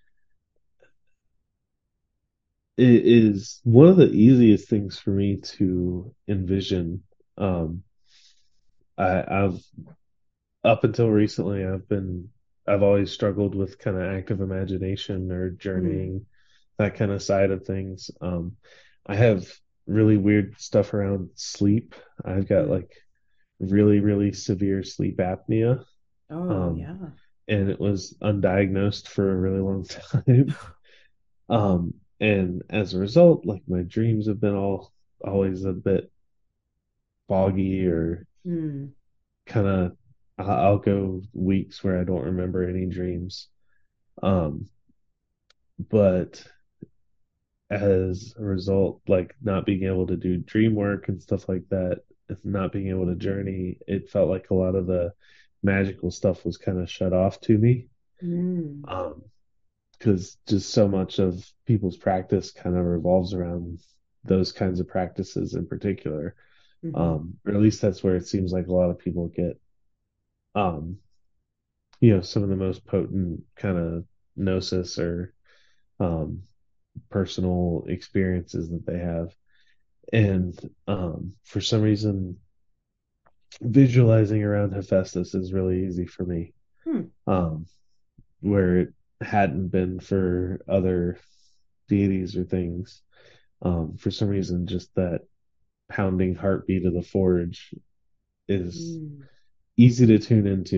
it is one of the easiest things for me to envision. Um, I, I've up until recently, I've been I've always struggled with kind of active imagination or Mm, journeying, that kind of side of things. Um, I have really weird stuff around sleep. I've got mm. like really, really severe sleep apnea. Oh, Um, yeah. and it was undiagnosed for a really long time. Um, and as a result, like my dreams have been all always a bit foggy, or Mm, kind of, I'll go weeks where I don't remember any dreams. Um, but as a result, like not being able to do dream work and stuff like that, not being able to journey, it felt like a lot of the magical stuff was kind of shut off to me. mm, Um, because just so much of people's practice kind of revolves around those kinds of practices in particular. mm-hmm. Um, or at least that's where it seems like a lot of people get, um, you know, some of the most potent kind of gnosis or um, personal experiences that they have. And um, for some reason, visualizing around Hephaestus is really easy for me, Hmm. um, where it hadn't been for other deities or things. Um, for some reason, just that pounding heartbeat of the forge is Mm. easy to tune into.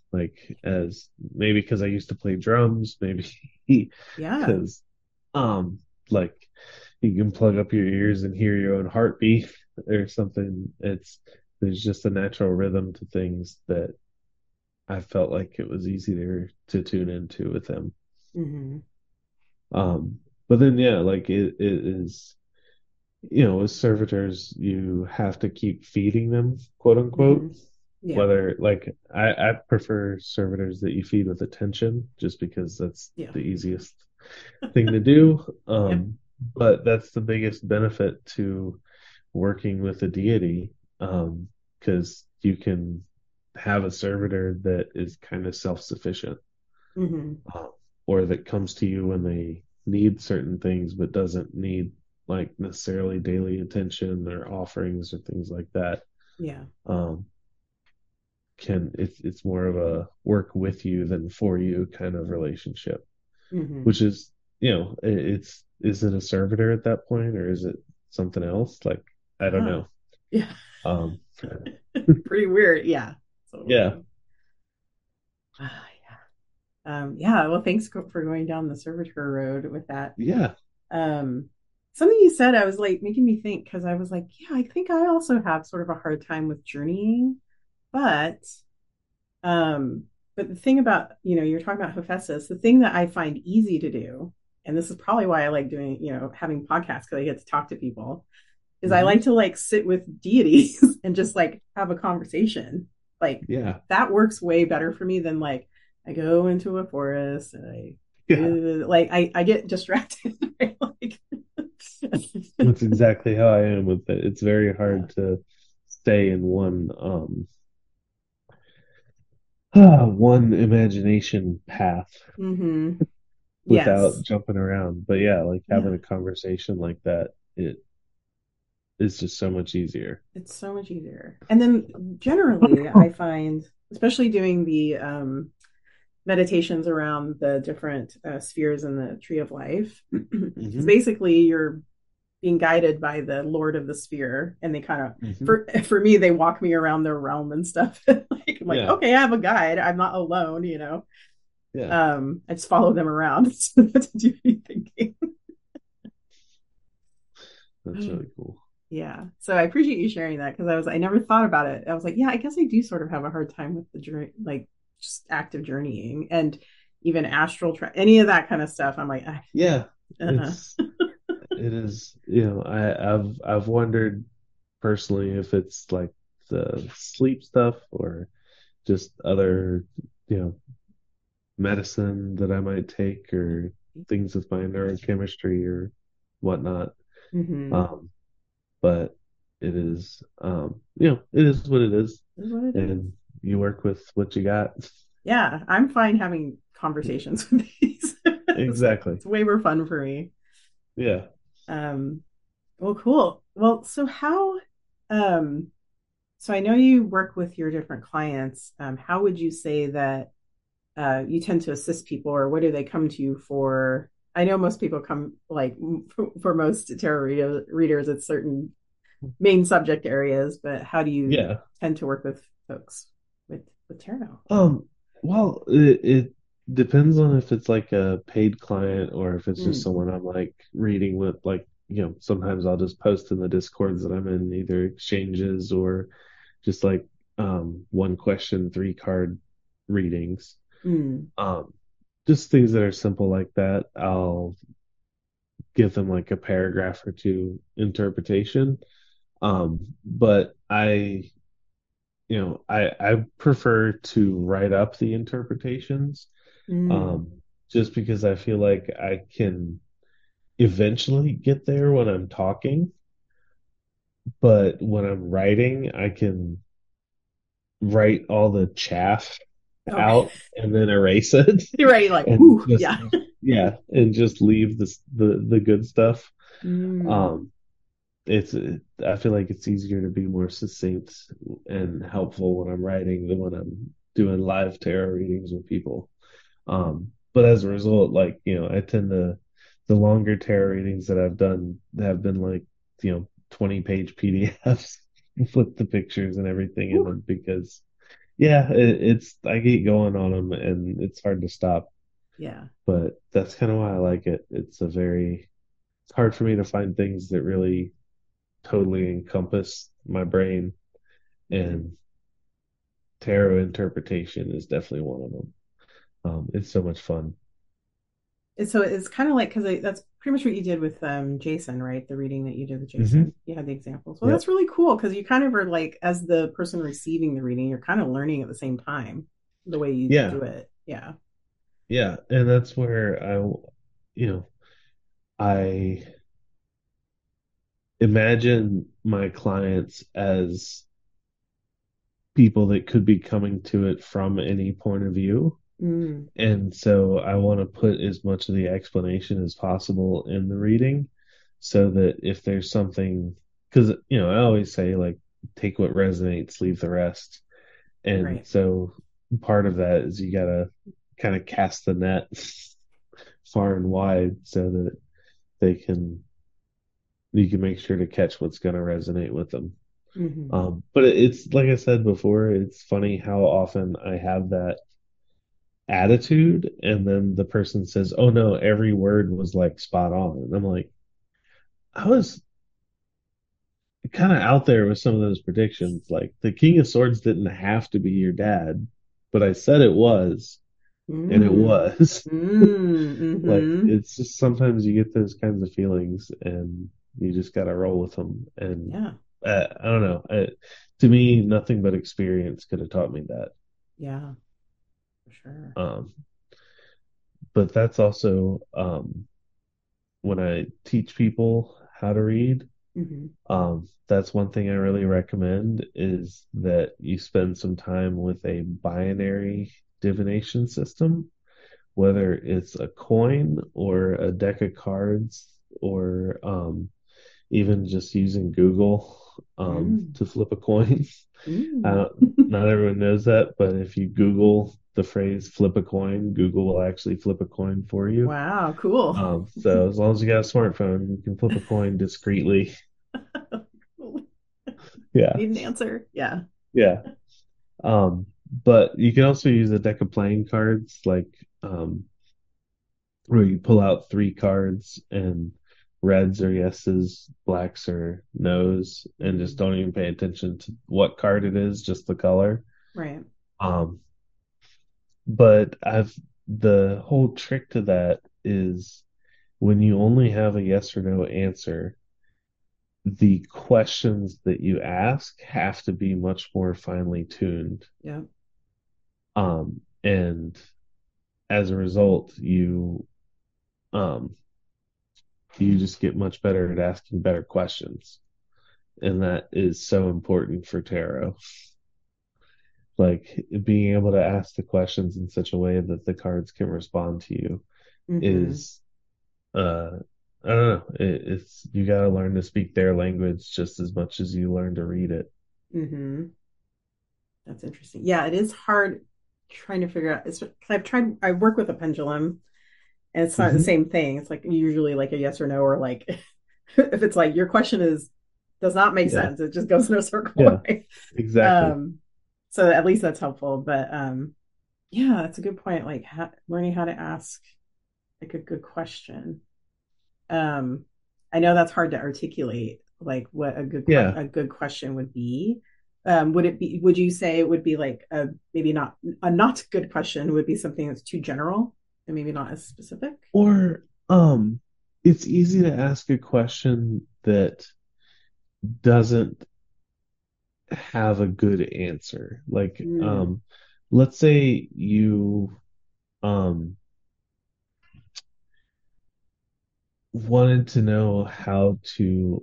like as maybe because I used to play drums, maybe Yeah. because um like you can plug up your ears and hear your own heartbeat or something. It's there's just a natural rhythm to things that I felt like it was easier to tune into with them. Hmm. Um, but then yeah, like it, it is, you know, as servitors, you have to keep feeding them, quote Hmm. unquote. Yeah. Whether like I, I prefer servitors that you feed with attention, just because that's Yeah. the easiest thing to do. Yep. Um, but that's the biggest benefit to working with a deity, um, because you can have a servitor that is kind of self-sufficient, Hmm. uh, or that comes to you when they need certain things, but doesn't need like necessarily daily attention or offerings or things like that. Yeah. Um, can it's it's more of a work with you than for you kind of relationship, Hmm. which is, you know, it, it's is it a servitor at that point or is it something else? Like I don't Ah. know. Yeah. Um, Pretty weird. Yeah. yeah, Totally. Ah, yeah. Um, yeah. Well, thanks go- for going down the servitor road with that. yeah, Um, Something you said, I was like making me think because I was like, yeah, I think I also have sort of a hard time with journeying, but um, but the thing about, you know, you're talking about Hephaestus, the thing that I find easy to do, and this is probably why I like doing, you know, having podcasts because I get to talk to people, is I hmm like to like sit with deities and just like have a conversation. Like yeah, that works way better for me than like I go into a forest and I yeah. do like I, I get distracted. Like That's exactly how I am with it. It's very yeah. hard to stay in one um one imagination path Mm-hmm. without Yes. jumping around. But yeah, like having Yeah. a conversation like that, it is just so much easier. It's so much easier. And then generally I find, especially doing the um meditations around the different uh, spheres in the tree of life, because hmm basically you're being guided by the lord of the sphere and they kind of hmm for for me they walk me around their realm and stuff. Like I'm like, Yeah, okay, I have a guide, I'm not alone, you know. yeah, um I just follow them around to do any thinking. that's really cool. Yeah, so I appreciate you sharing that because i was I never thought about it. I was like, yeah, I guess I do sort of have a hard time with the journey, like just active journeying and even astral tra- any of that kind of stuff. I'm like, Yeah, uh-huh. it's it is, you know, I, I've I've wondered personally if it's like the sleep stuff or just other, you know, medicine that I might take or things with my neurochemistry or whatnot. Mm-hmm. Um, but it is, um, you know, it is what it is, Is what it is. and you work with what you got. Yeah, I'm fine having conversations with these. it's, Exactly. it's way more fun for me. Yeah. Um, well, cool. Well, so how, um, so I know you work with your different clients. Um, how would you say that uh, you tend to assist people, or what do they come to you for? I know most people come like for, for most tarot reader, readers, it's certain main subject areas, but how do you Yeah. tend to work with folks with with tarot? Um, well, it, it depends on if it's like a paid client or if it's just Mm, someone I'm like reading with, like, you know, sometimes I'll just post in the discords that I'm in, either exchanges or just like um one question, three card readings. mm, Um, just things that are simple like that. I'll give them like a paragraph or two interpretation. Um, but I, you know, I I prefer to write up the interpretations, mm, um, just because I feel like I can eventually get there when I'm talking, but when I'm writing, I can write all the chaff okay. out and then erase it You're right. You're like, and whoo, just, yeah. yeah, and just leave this the the good stuff. Mm, Um, it's it, I feel like it's easier to be more succinct and helpful when I'm writing than when I'm doing live tarot readings with people. Um, but as a result, like, you know, I tend to the longer tarot readings that I've done have been like, you know, twenty page P D Fs with the pictures and everything in whew, them because Yeah, it, it's I get going on them and it's hard to stop, Yeah. but that's kind of why I like it. It's a very it's hard for me to find things that really totally encompass my brain, Hmm. and tarot interpretation is definitely one of them. Um, it's so much fun. And so it's kind of like because that's pretty much what you did with um, Jason, right? The reading that you did with Hmm. Jason. You had the examples. Well, Yep. that's really cool because you kind of are like, as the person receiving the reading, you're kind of learning at the same time the way you Yeah. do it. Yeah. Yeah. And that's where I, you know, I imagine my clients as people that could be coming to it from any point of view. Mm, And so I want to put as much of the explanation as possible in the reading so that if there's something, because, you know, I always say, like, take what resonates, leave the rest. And right. so part of that is you got to kind of cast the net far and wide so that they can, you can make sure to catch what's going to resonate with them. Hmm. Um, but it's like I said before, it's funny how often I have that attitude, and then the person says, "Oh no, every word was like spot on," and I'm like, I was kind of out there with some of those predictions. Like the King of Swords didn't have to be your dad, but I said it was, and it Mm, was. mm, Like hmm. it's just sometimes you get those kinds of feelings, and you just got to roll with them. And Yeah. uh, I don't know. I, to me, nothing but experience could have taught me that. Yeah. For sure. Um, but that's also um, when I teach people how to read. Hmm. Um, that's one thing I really recommend is that you spend some time with a binary divination system, whether it's a coin or a deck of cards or um, even just using Google um, Mm, to flip a coin. I mm. don't, not everyone knows that, but if you Google the phrase flip a coin, Google will actually flip a coin for you. Wow. Cool. Um, so as long as you got a smartphone, you can flip a coin discreetly. Yeah, Need an answer. Yeah. yeah. Um, but you can also use a deck of playing cards, like um, where you pull out three cards and reds are yeses, blacks are nos, and just Hmm. don't even pay attention to what card it is, just the color. Right. Um, but I've the whole trick to that is when you only have a yes or no answer, the questions that you ask have to be much more finely tuned. Yeah. Um, and as a result, you um, you just get much better at asking better questions. And that is so important for tarot. Like being able to ask the questions in such a way that the cards can respond to you Hmm. is uh I don't know. It, it's you got to learn to speak their language just as much as you learn to read it. Hmm. That's interesting. Yeah, it is hard trying to figure out. It's, 'cause I've tried. I work with a pendulum, and it's not the Hmm. same thing. It's like usually like a yes or no, or like if it's like your question is does not make Yeah. sense, it just goes in a circle, Yeah. right? Exactly. Um, so at least that's helpful. But um, yeah, that's a good point. Like ha learning how to ask like a good question. Um, I know that's hard to articulate, like what a good que- Yeah. a good question would be. Um, would it be? Would you say it would be like a maybe not a not good question would be something that's too general and maybe not as specific? Or um it's easy to ask a question that doesn't have a good answer. Like Mm, um let's say you um wanted to know how to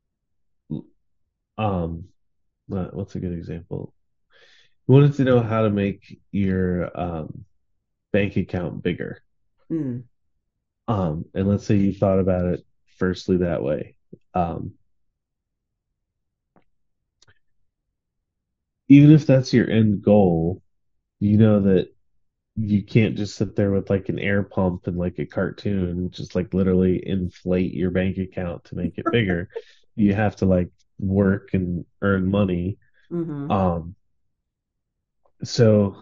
um uh, what's a good example? You wanted to know how to make your um bank account bigger. mm, Um and let's say you thought about it firstly that way. Um even if that's your end goal, you know that you can't just sit there with like an air pump and like a cartoon, just like literally inflate your bank account to make it bigger. You have to like work and earn money. mm-hmm, Um, So,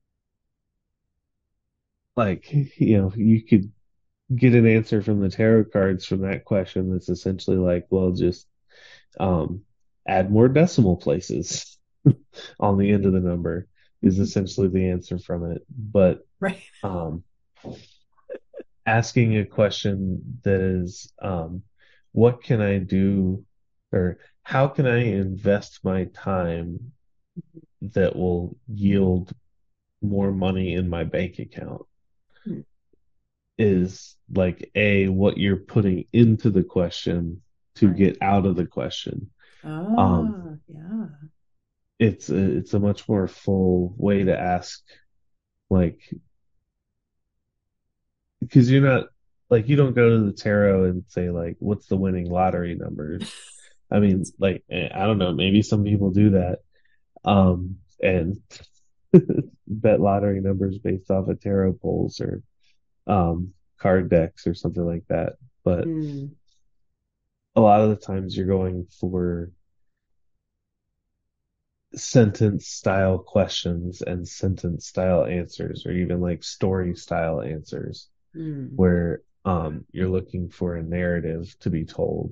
like, you know, you could get an answer from the tarot cards from that question that's essentially like, well, just um, add more decimal places on the end of the number is essentially the answer from it. But Right. um, asking a question that is, um, what can I do, or how can I invest my time that will yield more money in my bank account, Hmm. is like a what you're putting into the question to Right. get out of the question. Um, Ah, yeah. it's a, it's a much more full way to ask, like, because you're not like you don't go to the tarot and say like, what's the winning lottery numbers? I mean, like, eh, I don't know, maybe some people do that, um, and bet lottery numbers based off of tarot polls or um, card decks or something like that. But Mm, a lot of the times you're going for sentence style questions and sentence style answers, or even like story style answers, mm, where um, you're looking for a narrative to be told.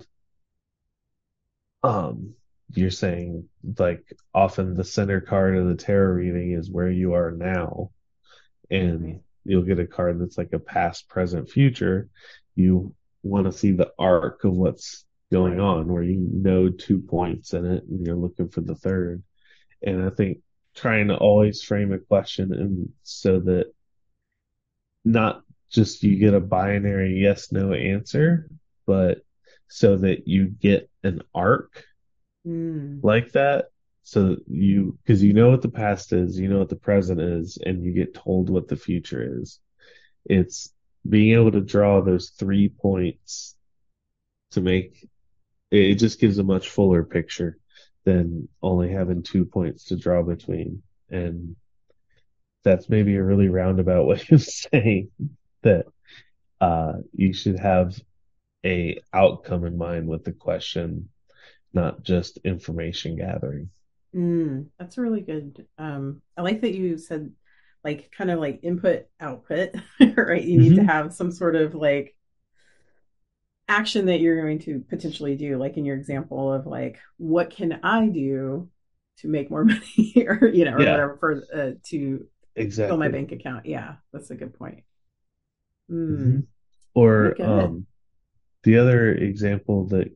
Um, you're saying like often the center card of the tarot reading is where you are now, right. and you'll get a card that's like a past, present, future. You want to see the arc of what's going Right. on, where you know two points in it and you're looking for the third. And I think trying to always frame a question and so that not just you get a binary yes no answer, but so that you get an arc Mm, like that. So you, because you know what the past is, you know what the present is, and you get told what the future is. It's being able to draw those three points to make it just gives a much fuller picture than only having two points to draw between. And that's maybe a really roundabout way of saying that uh, you should have a outcome in mind with the question, not just information gathering. mm. That's really good. Um, I like that you said like kind of like input output, right? You need to Mm-hmm. have some sort of like action that you're going to potentially do, like in your example of like, what can I do to make more money or, you know, or Yeah, whatever for uh, to fill my exactly. bank account. Yeah, that's a good point. Mm-hmm. Mm, very Or good. um, the other example that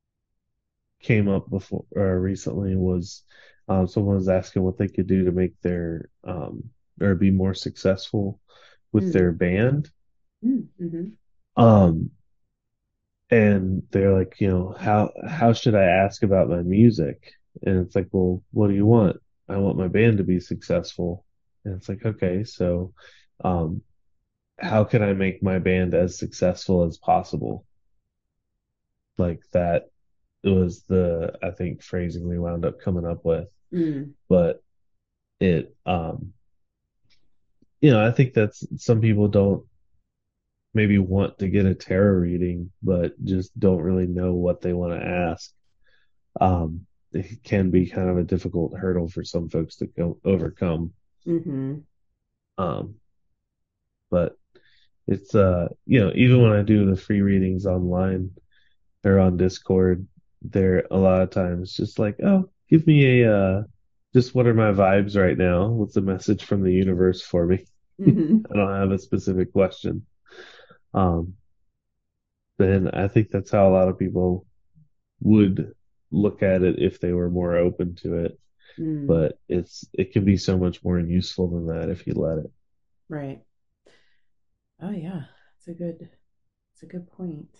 came up before uh, recently was um, someone was asking what they could do to make their um, or be more successful with Mm, their band. mm, hmm. Um, and they're like, you know, how how should I ask about my music? And it's like, well, what do you want? I want my band to be successful. And it's like, okay, so um, how can I make my band as successful as possible? Like that was the, I think, phrasing we wound up coming up with. Mm, But it, um, you know, I think that's some people don't maybe want to get a tarot reading, but just don't really know what they want to ask. Um, it can be kind of a difficult hurdle for some folks to go overcome. hmm. Um, but it's, uh, you know, even when I do the free readings online or on Discord, they're a lot of times just like, oh, give me a, uh, just what are my vibes right now? What's the message from the universe for me? Hmm. I don't have a specific question. Um, then I think that's how a lot of people would look at it if they were more open to it. Mm, But it's it can be so much more useful than that if you let it. right. Oh yeah, it's a good, it's a good point.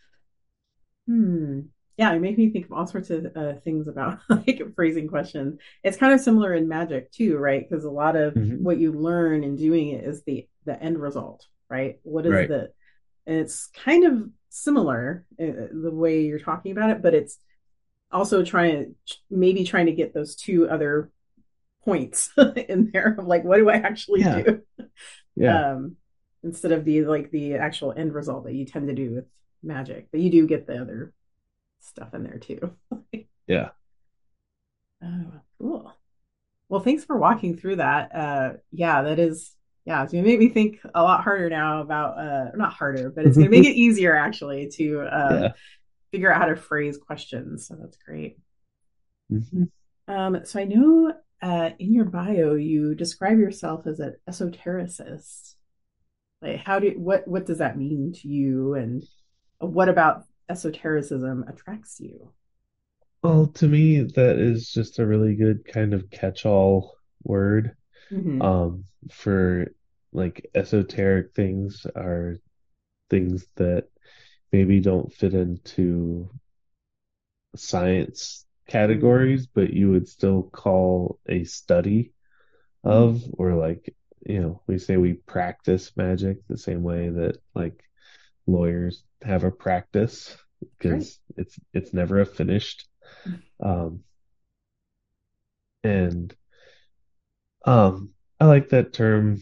Hmm. Yeah, it made me think of all sorts of uh, things about like phrasing questions. It's kind of similar in magic too, right? Because a lot of Hmm. what you learn in doing it is the the end result, right? What is Right. the, and it's kind of similar uh, the way you're talking about it, but it's also trying to maybe trying to get those two other points in there of like, what do I actually Yeah. do? Yeah. Um, instead of the like the actual end result that you tend to do with magic, but you do get the other stuff in there too. Yeah. Oh, cool. Well, thanks for walking through that. Uh, yeah, that is, yeah, it's gonna make me think a lot harder now about, uh, not harder, but it's gonna make it easier actually to um, Yeah. figure out how to phrase questions. So that's great. Mhm. Um, so I know uh, in your bio you describe yourself as an esotericist. Like, how do what what does that mean to you, and what about esotericism attracts you? Well, to me, that is just a really good kind of catch-all word. Hmm. Um, for like esoteric things are things that maybe don't fit into science Mm. categories, but you would still call a study Mm. of, or like, you know, we say we practice magic the same way that like lawyers have a practice That's right. because it's it's never a finished. Um, and um, I like that term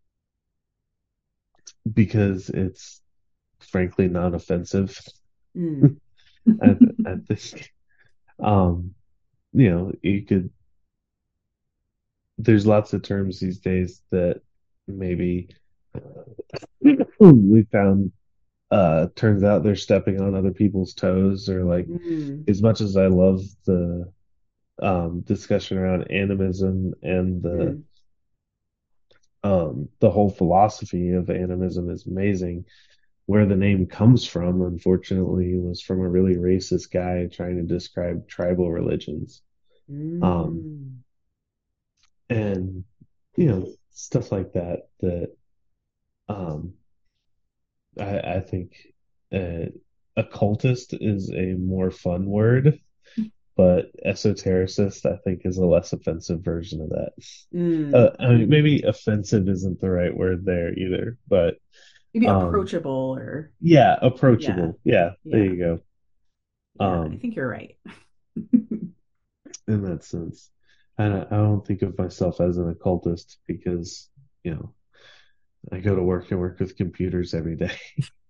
because it's frankly non-offensive. Mm. I, I think, um, you know, you could. There's lots of terms these days that maybe we found. Uh, turns out they're stepping on other people's toes, or like, Mm. as much as I love the um discussion around animism and the Mm. um the whole philosophy of animism is amazing. Where the name comes from, unfortunately, was from a really racist guy trying to describe tribal religions. Um, Mm. and you know, stuff like that that um I, I think uh, occultist is a more fun word, but esotericist I think is a less offensive version of that. Uh, Mm. I mean, maybe offensive isn't the right word there either, but Maybe um, approachable, or yeah, yeah, approachable. Yeah, there yeah, you go. yeah. I Um, think you're right. in that sense, and I, I don't think of myself as an occultist because you know I go to work and work with computers every day.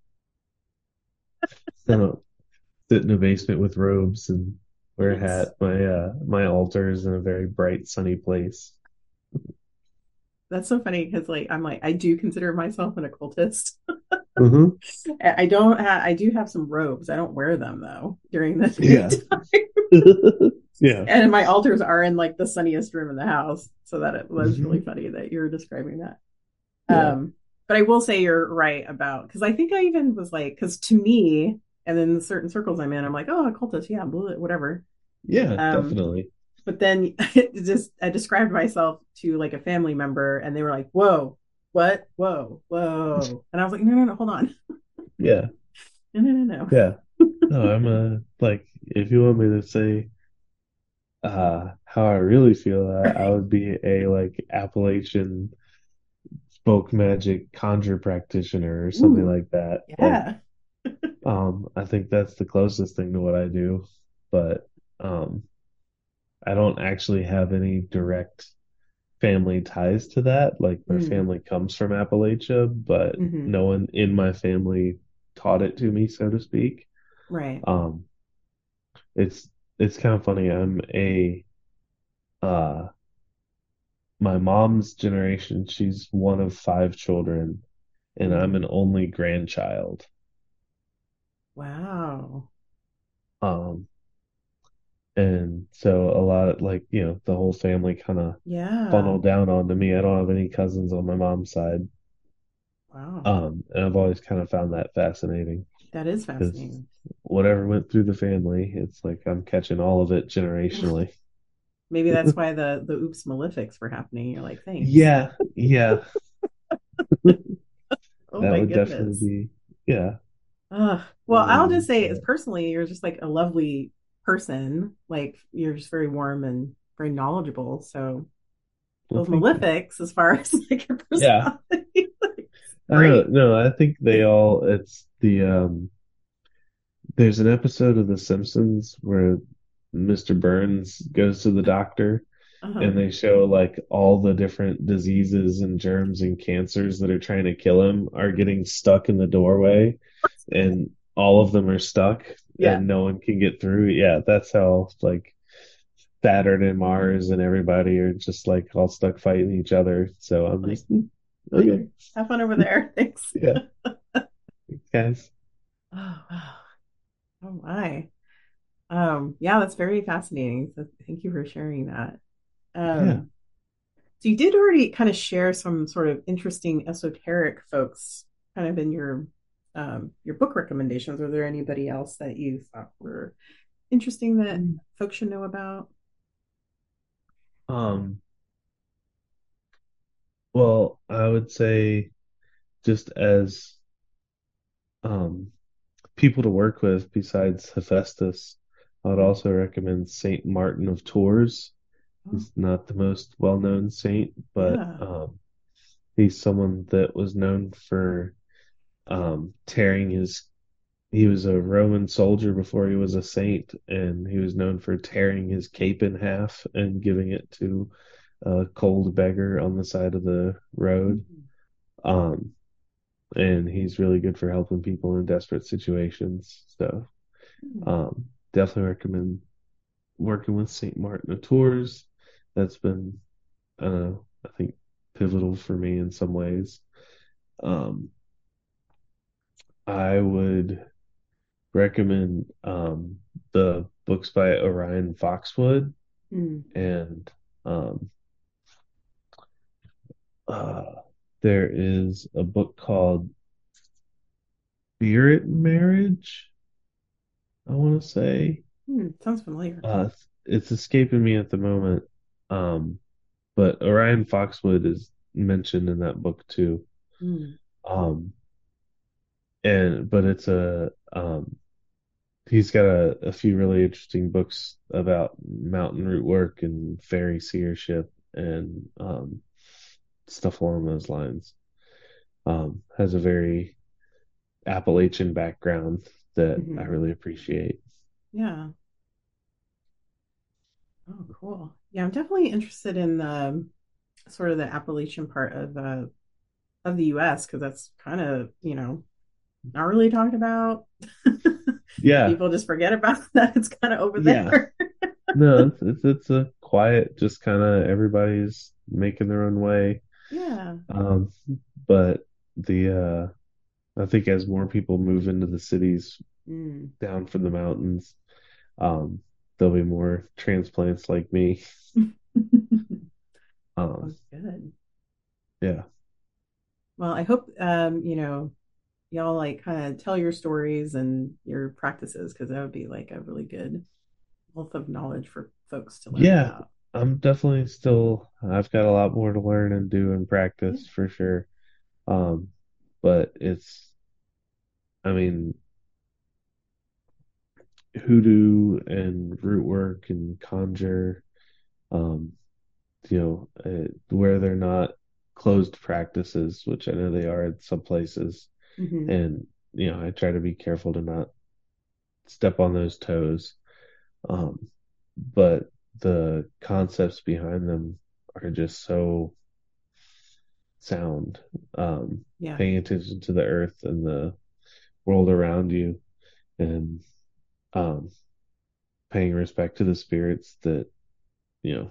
I don't sit in a basement with robes and wear a Nice. hat. My uh my altar is in a very bright, sunny place. That's so funny because like I'm like I do consider myself an occultist. Hmm. I don't have I do have some robes. I don't wear them though during the Yeah. daytime. Yeah. And my altars are in like the sunniest room in the house. So that it was really Hmm. funny that you're describing that. Yeah. Um, but I will say you're right about, because I think I even was like, because to me, and then certain circles I'm in, I'm like, oh, occultist, yeah, whatever. Yeah, Um, definitely. but then it just I described myself to like a family member, and they were like, whoa, what, whoa, whoa, and I was like, no, no, no, hold on, Yeah. no, no, no, Yeah. No, I'm a like if you want me to say uh how I really feel, no. I, I would be a like Appalachian folk magic conjure practitioner or something Ooh, like that. Like yeah. um I think that's the closest thing to what I do. But um I don't actually have any direct family ties to that. Like my Mm, family comes from Appalachia, but hmm. no one in my family taught it to me, so to speak. Right. Um, it's it's kind of funny. I'm a uh my mom's generation, she's one of five children, and I'm Mm. an only grandchild. Wow. Um, and so a lot of like, you know, the whole family kind of Yeah. funneled down onto me. I don't have any cousins on my mom's side. Wow. Um, and I've always kind of found that fascinating That is because fascinating. whatever went through the family, it's like I'm catching all of it generationally. Maybe that's why the the oops malefics were happening. You're like, thanks. Yeah, yeah, Oh that my would definitely goodness. be, yeah. Uh, well, I'll just Um, say, as but personally, you're just like a lovely person. Like you're just very warm and very knowledgeable. So well, those thank you. malefics, as far as like your Yeah, personality, like, I don't great. know. I think they all, it's the, um, there's an episode of The Simpsons where mister Burns goes to the doctor Uh-huh. and they show like all the different diseases and germs and cancers that are trying to kill him are getting stuck in the doorway and all of them are stuck Yeah. and no one can get through. Yeah, that's how like Saturn and Mars and everybody are just like all stuck fighting each other. So I'm Like, just "Mm, like okay, have fun over there. Thanks. yeah, guys, Oh, wow. Oh my. Um, yeah, that's very fascinating. So thank you for sharing that. yeah, Um, so you did already kind of share some sort of interesting esoteric folks kind of in your um your book recommendations. Are there anybody else that you thought were interesting that folks should know about? um, well, I would say just as um people to work with besides Hephaestus, I would Mm. also recommend Saint Martin of Tours. Oh, He's not the most well-known saint, but yeah. um, he's someone that was known for um, tearing his. He was a Roman soldier before he was a saint, and he was known for tearing his cape in half and giving it to a cold beggar on the side of the road. Mm. Um, and he's really good for helping people in desperate situations. So, Mm. um, definitely recommend working with Saint Martin of Tours. That's been, uh, I think, pivotal for me in some ways. Um, I would recommend um, the books by Orion Foxwood, Mm. and um, uh, there is a book called Spirit Marriage, I want to say. Mm. Sounds familiar. Uh, it's escaping me at the moment, um, but Orion Foxwood is mentioned in that book too. Mm. Um, and but it's a um, he's got a, a few really interesting books about mountain root work and fairy seership and um, stuff along those lines. Um, has a very Appalachian background that I Hmm. really appreciate. Yeah. Oh, cool. Yeah, I'm definitely interested in the sort of the Appalachian part of uh of the U S because that's kind of, you know, not really talked about. Yeah, People just forget about that. It's kind of over yeah. there. No, it's it's, it's a quiet, just kind of everybody's making their own way. Yeah. Um, but the uh, I think as more people move into the cities Mm. down from the mountains, um, there'll be more transplants like me. Um, Oh, good. yeah, Well, I hope um, you know, y'all like kind of tell your stories and your practices because that would be like a really good wealth of knowledge for folks to learn yeah. about. I'm definitely still. I've got a lot more to learn and do and Yeah. practice for sure. Um, but it's. I mean, hoodoo and root work and conjure. Um, you know, uh, where they're not closed practices, which I know they are in some places. Hmm. And, you know, I try to be careful to not step on those toes. Um, but the concepts behind them are just so sound. Um, Yeah. paying attention to the earth and the world around you and um, paying respect to the spirits that, you know,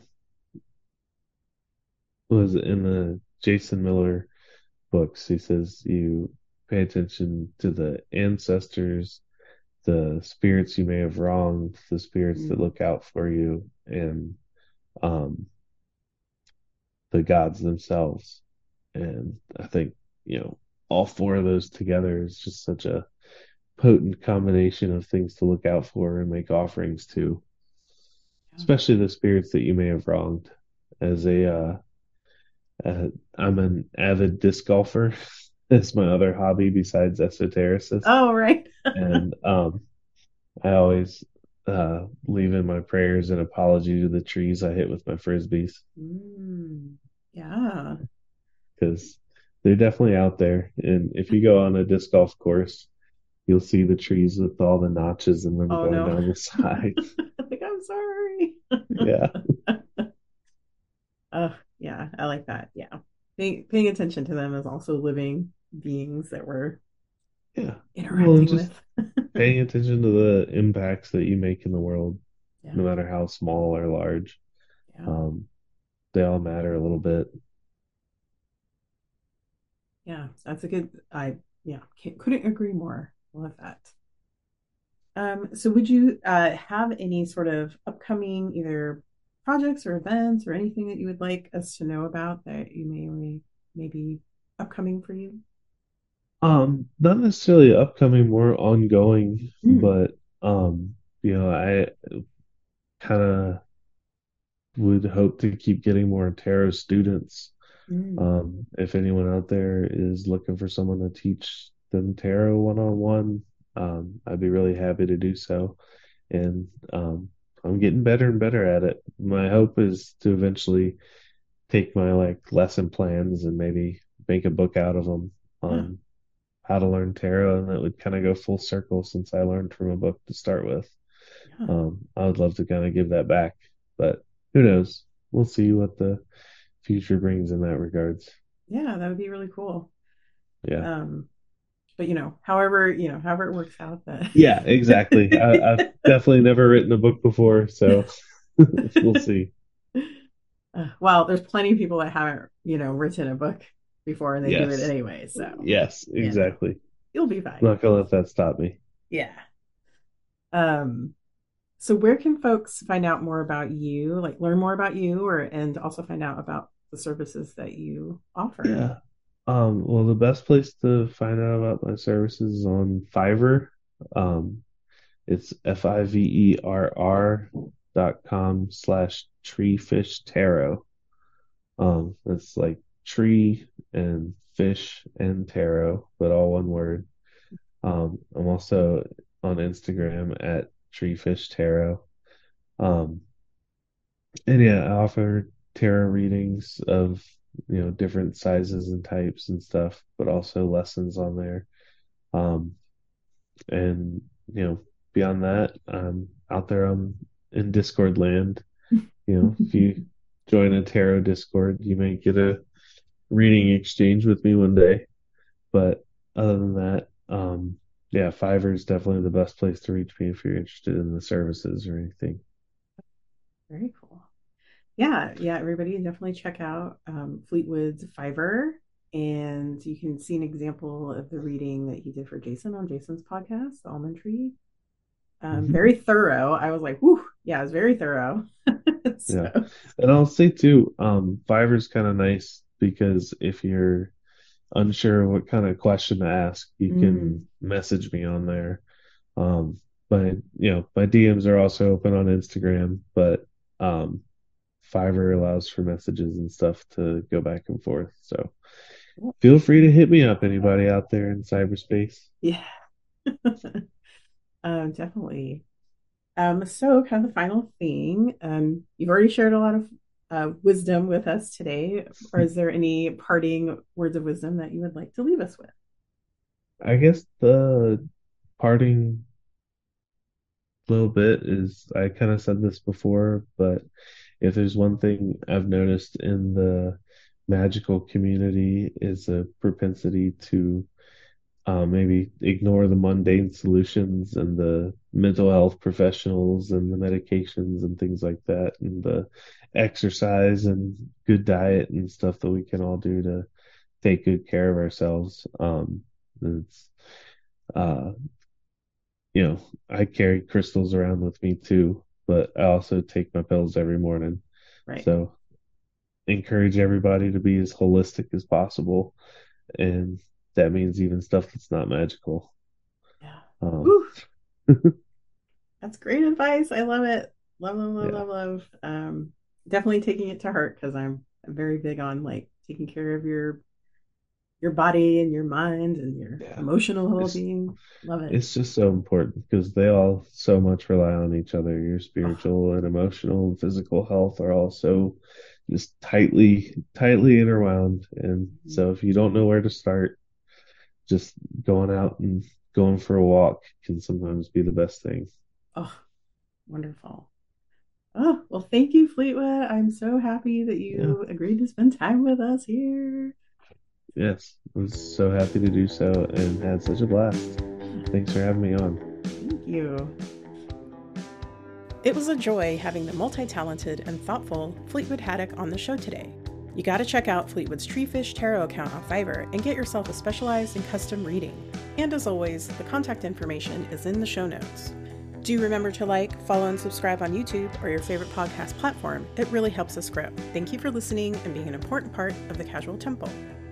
was in the Jason Miller books. He says you pay attention to the ancestors, the spirits you may have wronged, the spirits that Mm. look out for you, and um, the gods themselves. And I think, you know, all four of those together is just such a potent combination of things to look out for and make offerings to, Yeah. especially the spirits that you may have wronged. As a, uh, uh, I'm an avid disc golfer. That's my other hobby besides esotericist. Oh, right. And um, I always uh, leave in my prayers an apology to the trees I hit with my frisbees Mm. Yeah. because they're definitely out there. And if you go on a disc golf course, you'll see the trees with all the notches in them Oh going no. down the sides. Like, I'm sorry. Yeah, Oh, yeah, I like that. Yeah. Paying, paying attention to them as also living beings that we're yeah. Well, and interacting just with. paying attention to the impacts that you make in the world. no matter how small or large. Yeah. Um, they all matter a little bit. Yeah. That's a good, I, yeah, can't, couldn't agree more. Love that. Um, so would you uh, have any sort of upcoming either projects or events or anything that you would like us to know about that you may, may maybe upcoming for you? Um, not necessarily upcoming, more ongoing, Mm, but um, you know, I kind of would hope to keep getting more tarot students. mm, Um, if anyone out there is looking for someone to teach them tarot one on one, um, I'd be really happy to do so. And um, I'm getting better and better at it. My hope is to eventually take my like lesson plans and maybe make a book out of them yeah, on how to learn tarot, and that would kind of go full circle since I learned from a book to start with. yeah, Um, I would love to kind of give that back, but who knows? We'll see what the future brings in that regards. yeah, that would be really cool. Yeah. Um, but you know, however, you know, however it works out that Yeah, exactly. I, I've definitely never written a book before, so we'll see. Uh, well, there's plenty of people that haven't, you know, written a book before and they do it Yes. anyway. So, Yes, you know, exactly. you'll be I'm fine. not gonna let that stop me. Yeah. Um, so where can folks find out more about you, like learn more about you or and also find out about the services that you offer? Yeah. Um, well, the best place to find out about my services is on Fiverr. Um, it's F I V E R R dot com slash treefish tarot. Um, it's like tree and fish and tarot, but all one word. Um, I'm also on Instagram at treefish tarot. Um, and yeah, I offer tarot readings of, you know, different sizes and types and stuff, but also lessons on there. Um, and you know, beyond that, I'm out there on in Discord land. You know, if you join a tarot Discord, you may get a reading exchange with me one day. But other than that, um, yeah, Fiverr is definitely the best place to reach me if you're interested in the services or anything. Very cool. Yeah, yeah, everybody definitely check out um, Fleetwood's Fiverr, and you can see an example of the reading that he did for Jason on Jason's podcast, The Almond Tree. Um, Mhm. very thorough. I was like, whoo, yeah, it was very thorough. Yeah. So, And I'll say too, um, Fiverr's kind of nice because if you're unsure what kind of question to ask, you mm, can message me on there. Um, but you know, my D Ms are also open on Instagram, but um, Fiverr allows for messages and stuff to go back and forth. So feel free to hit me up, anybody out there in cyberspace. yeah, um, definitely. Um, so, kind of the final thing, um, you've already shared a lot of uh, wisdom with us today. Or is there any parting words of wisdom that you would like to leave us with? I guess the parting little bit is I kind of said this before, but if there's one thing I've noticed in the magical community is a propensity to uh, maybe ignore the mundane solutions and the mental health professionals and the medications and things like that, and the exercise and good diet and stuff that we can all do to take good care of ourselves. Um, it's uh, you know, I carry crystals around with me too, but I also take my pills every morning. Right. So encourage everybody to be as holistic as possible, and that means even stuff that's not magical. Yeah. Um, Woo, that's great advice. I love it. Love, love, love, yeah, love, love. Um, definitely taking it to heart because I'm, I'm very big on like taking care of your your body and your mind and your yeah. emotional It's well-being. Love it. it's just so important because they all so much rely on each other. Your Oh, spiritual and emotional and physical health are all so just tightly tightly interwound. And so if you don't know where to start, just going out and going for a walk can sometimes be the best thing. oh, wonderful. Oh, well, thank you, Fleetwood. I'm so happy that Yeah. you agreed to spend time with us here. Yes. I was so happy to do so and had such a blast. Thanks for having me on. Thank you. It was a joy having the multi-talented and thoughtful Fleetwood Haddock on the show today. You gotta check out Fleetwood's Treefish Tarot account on Fiverr and get yourself a specialized and custom reading. And as always, the contact information is in the show notes. Do remember to like, follow, and subscribe on YouTube or your favorite podcast platform. It really helps us grow. Thank you for listening and being an important part of the Casual Temple.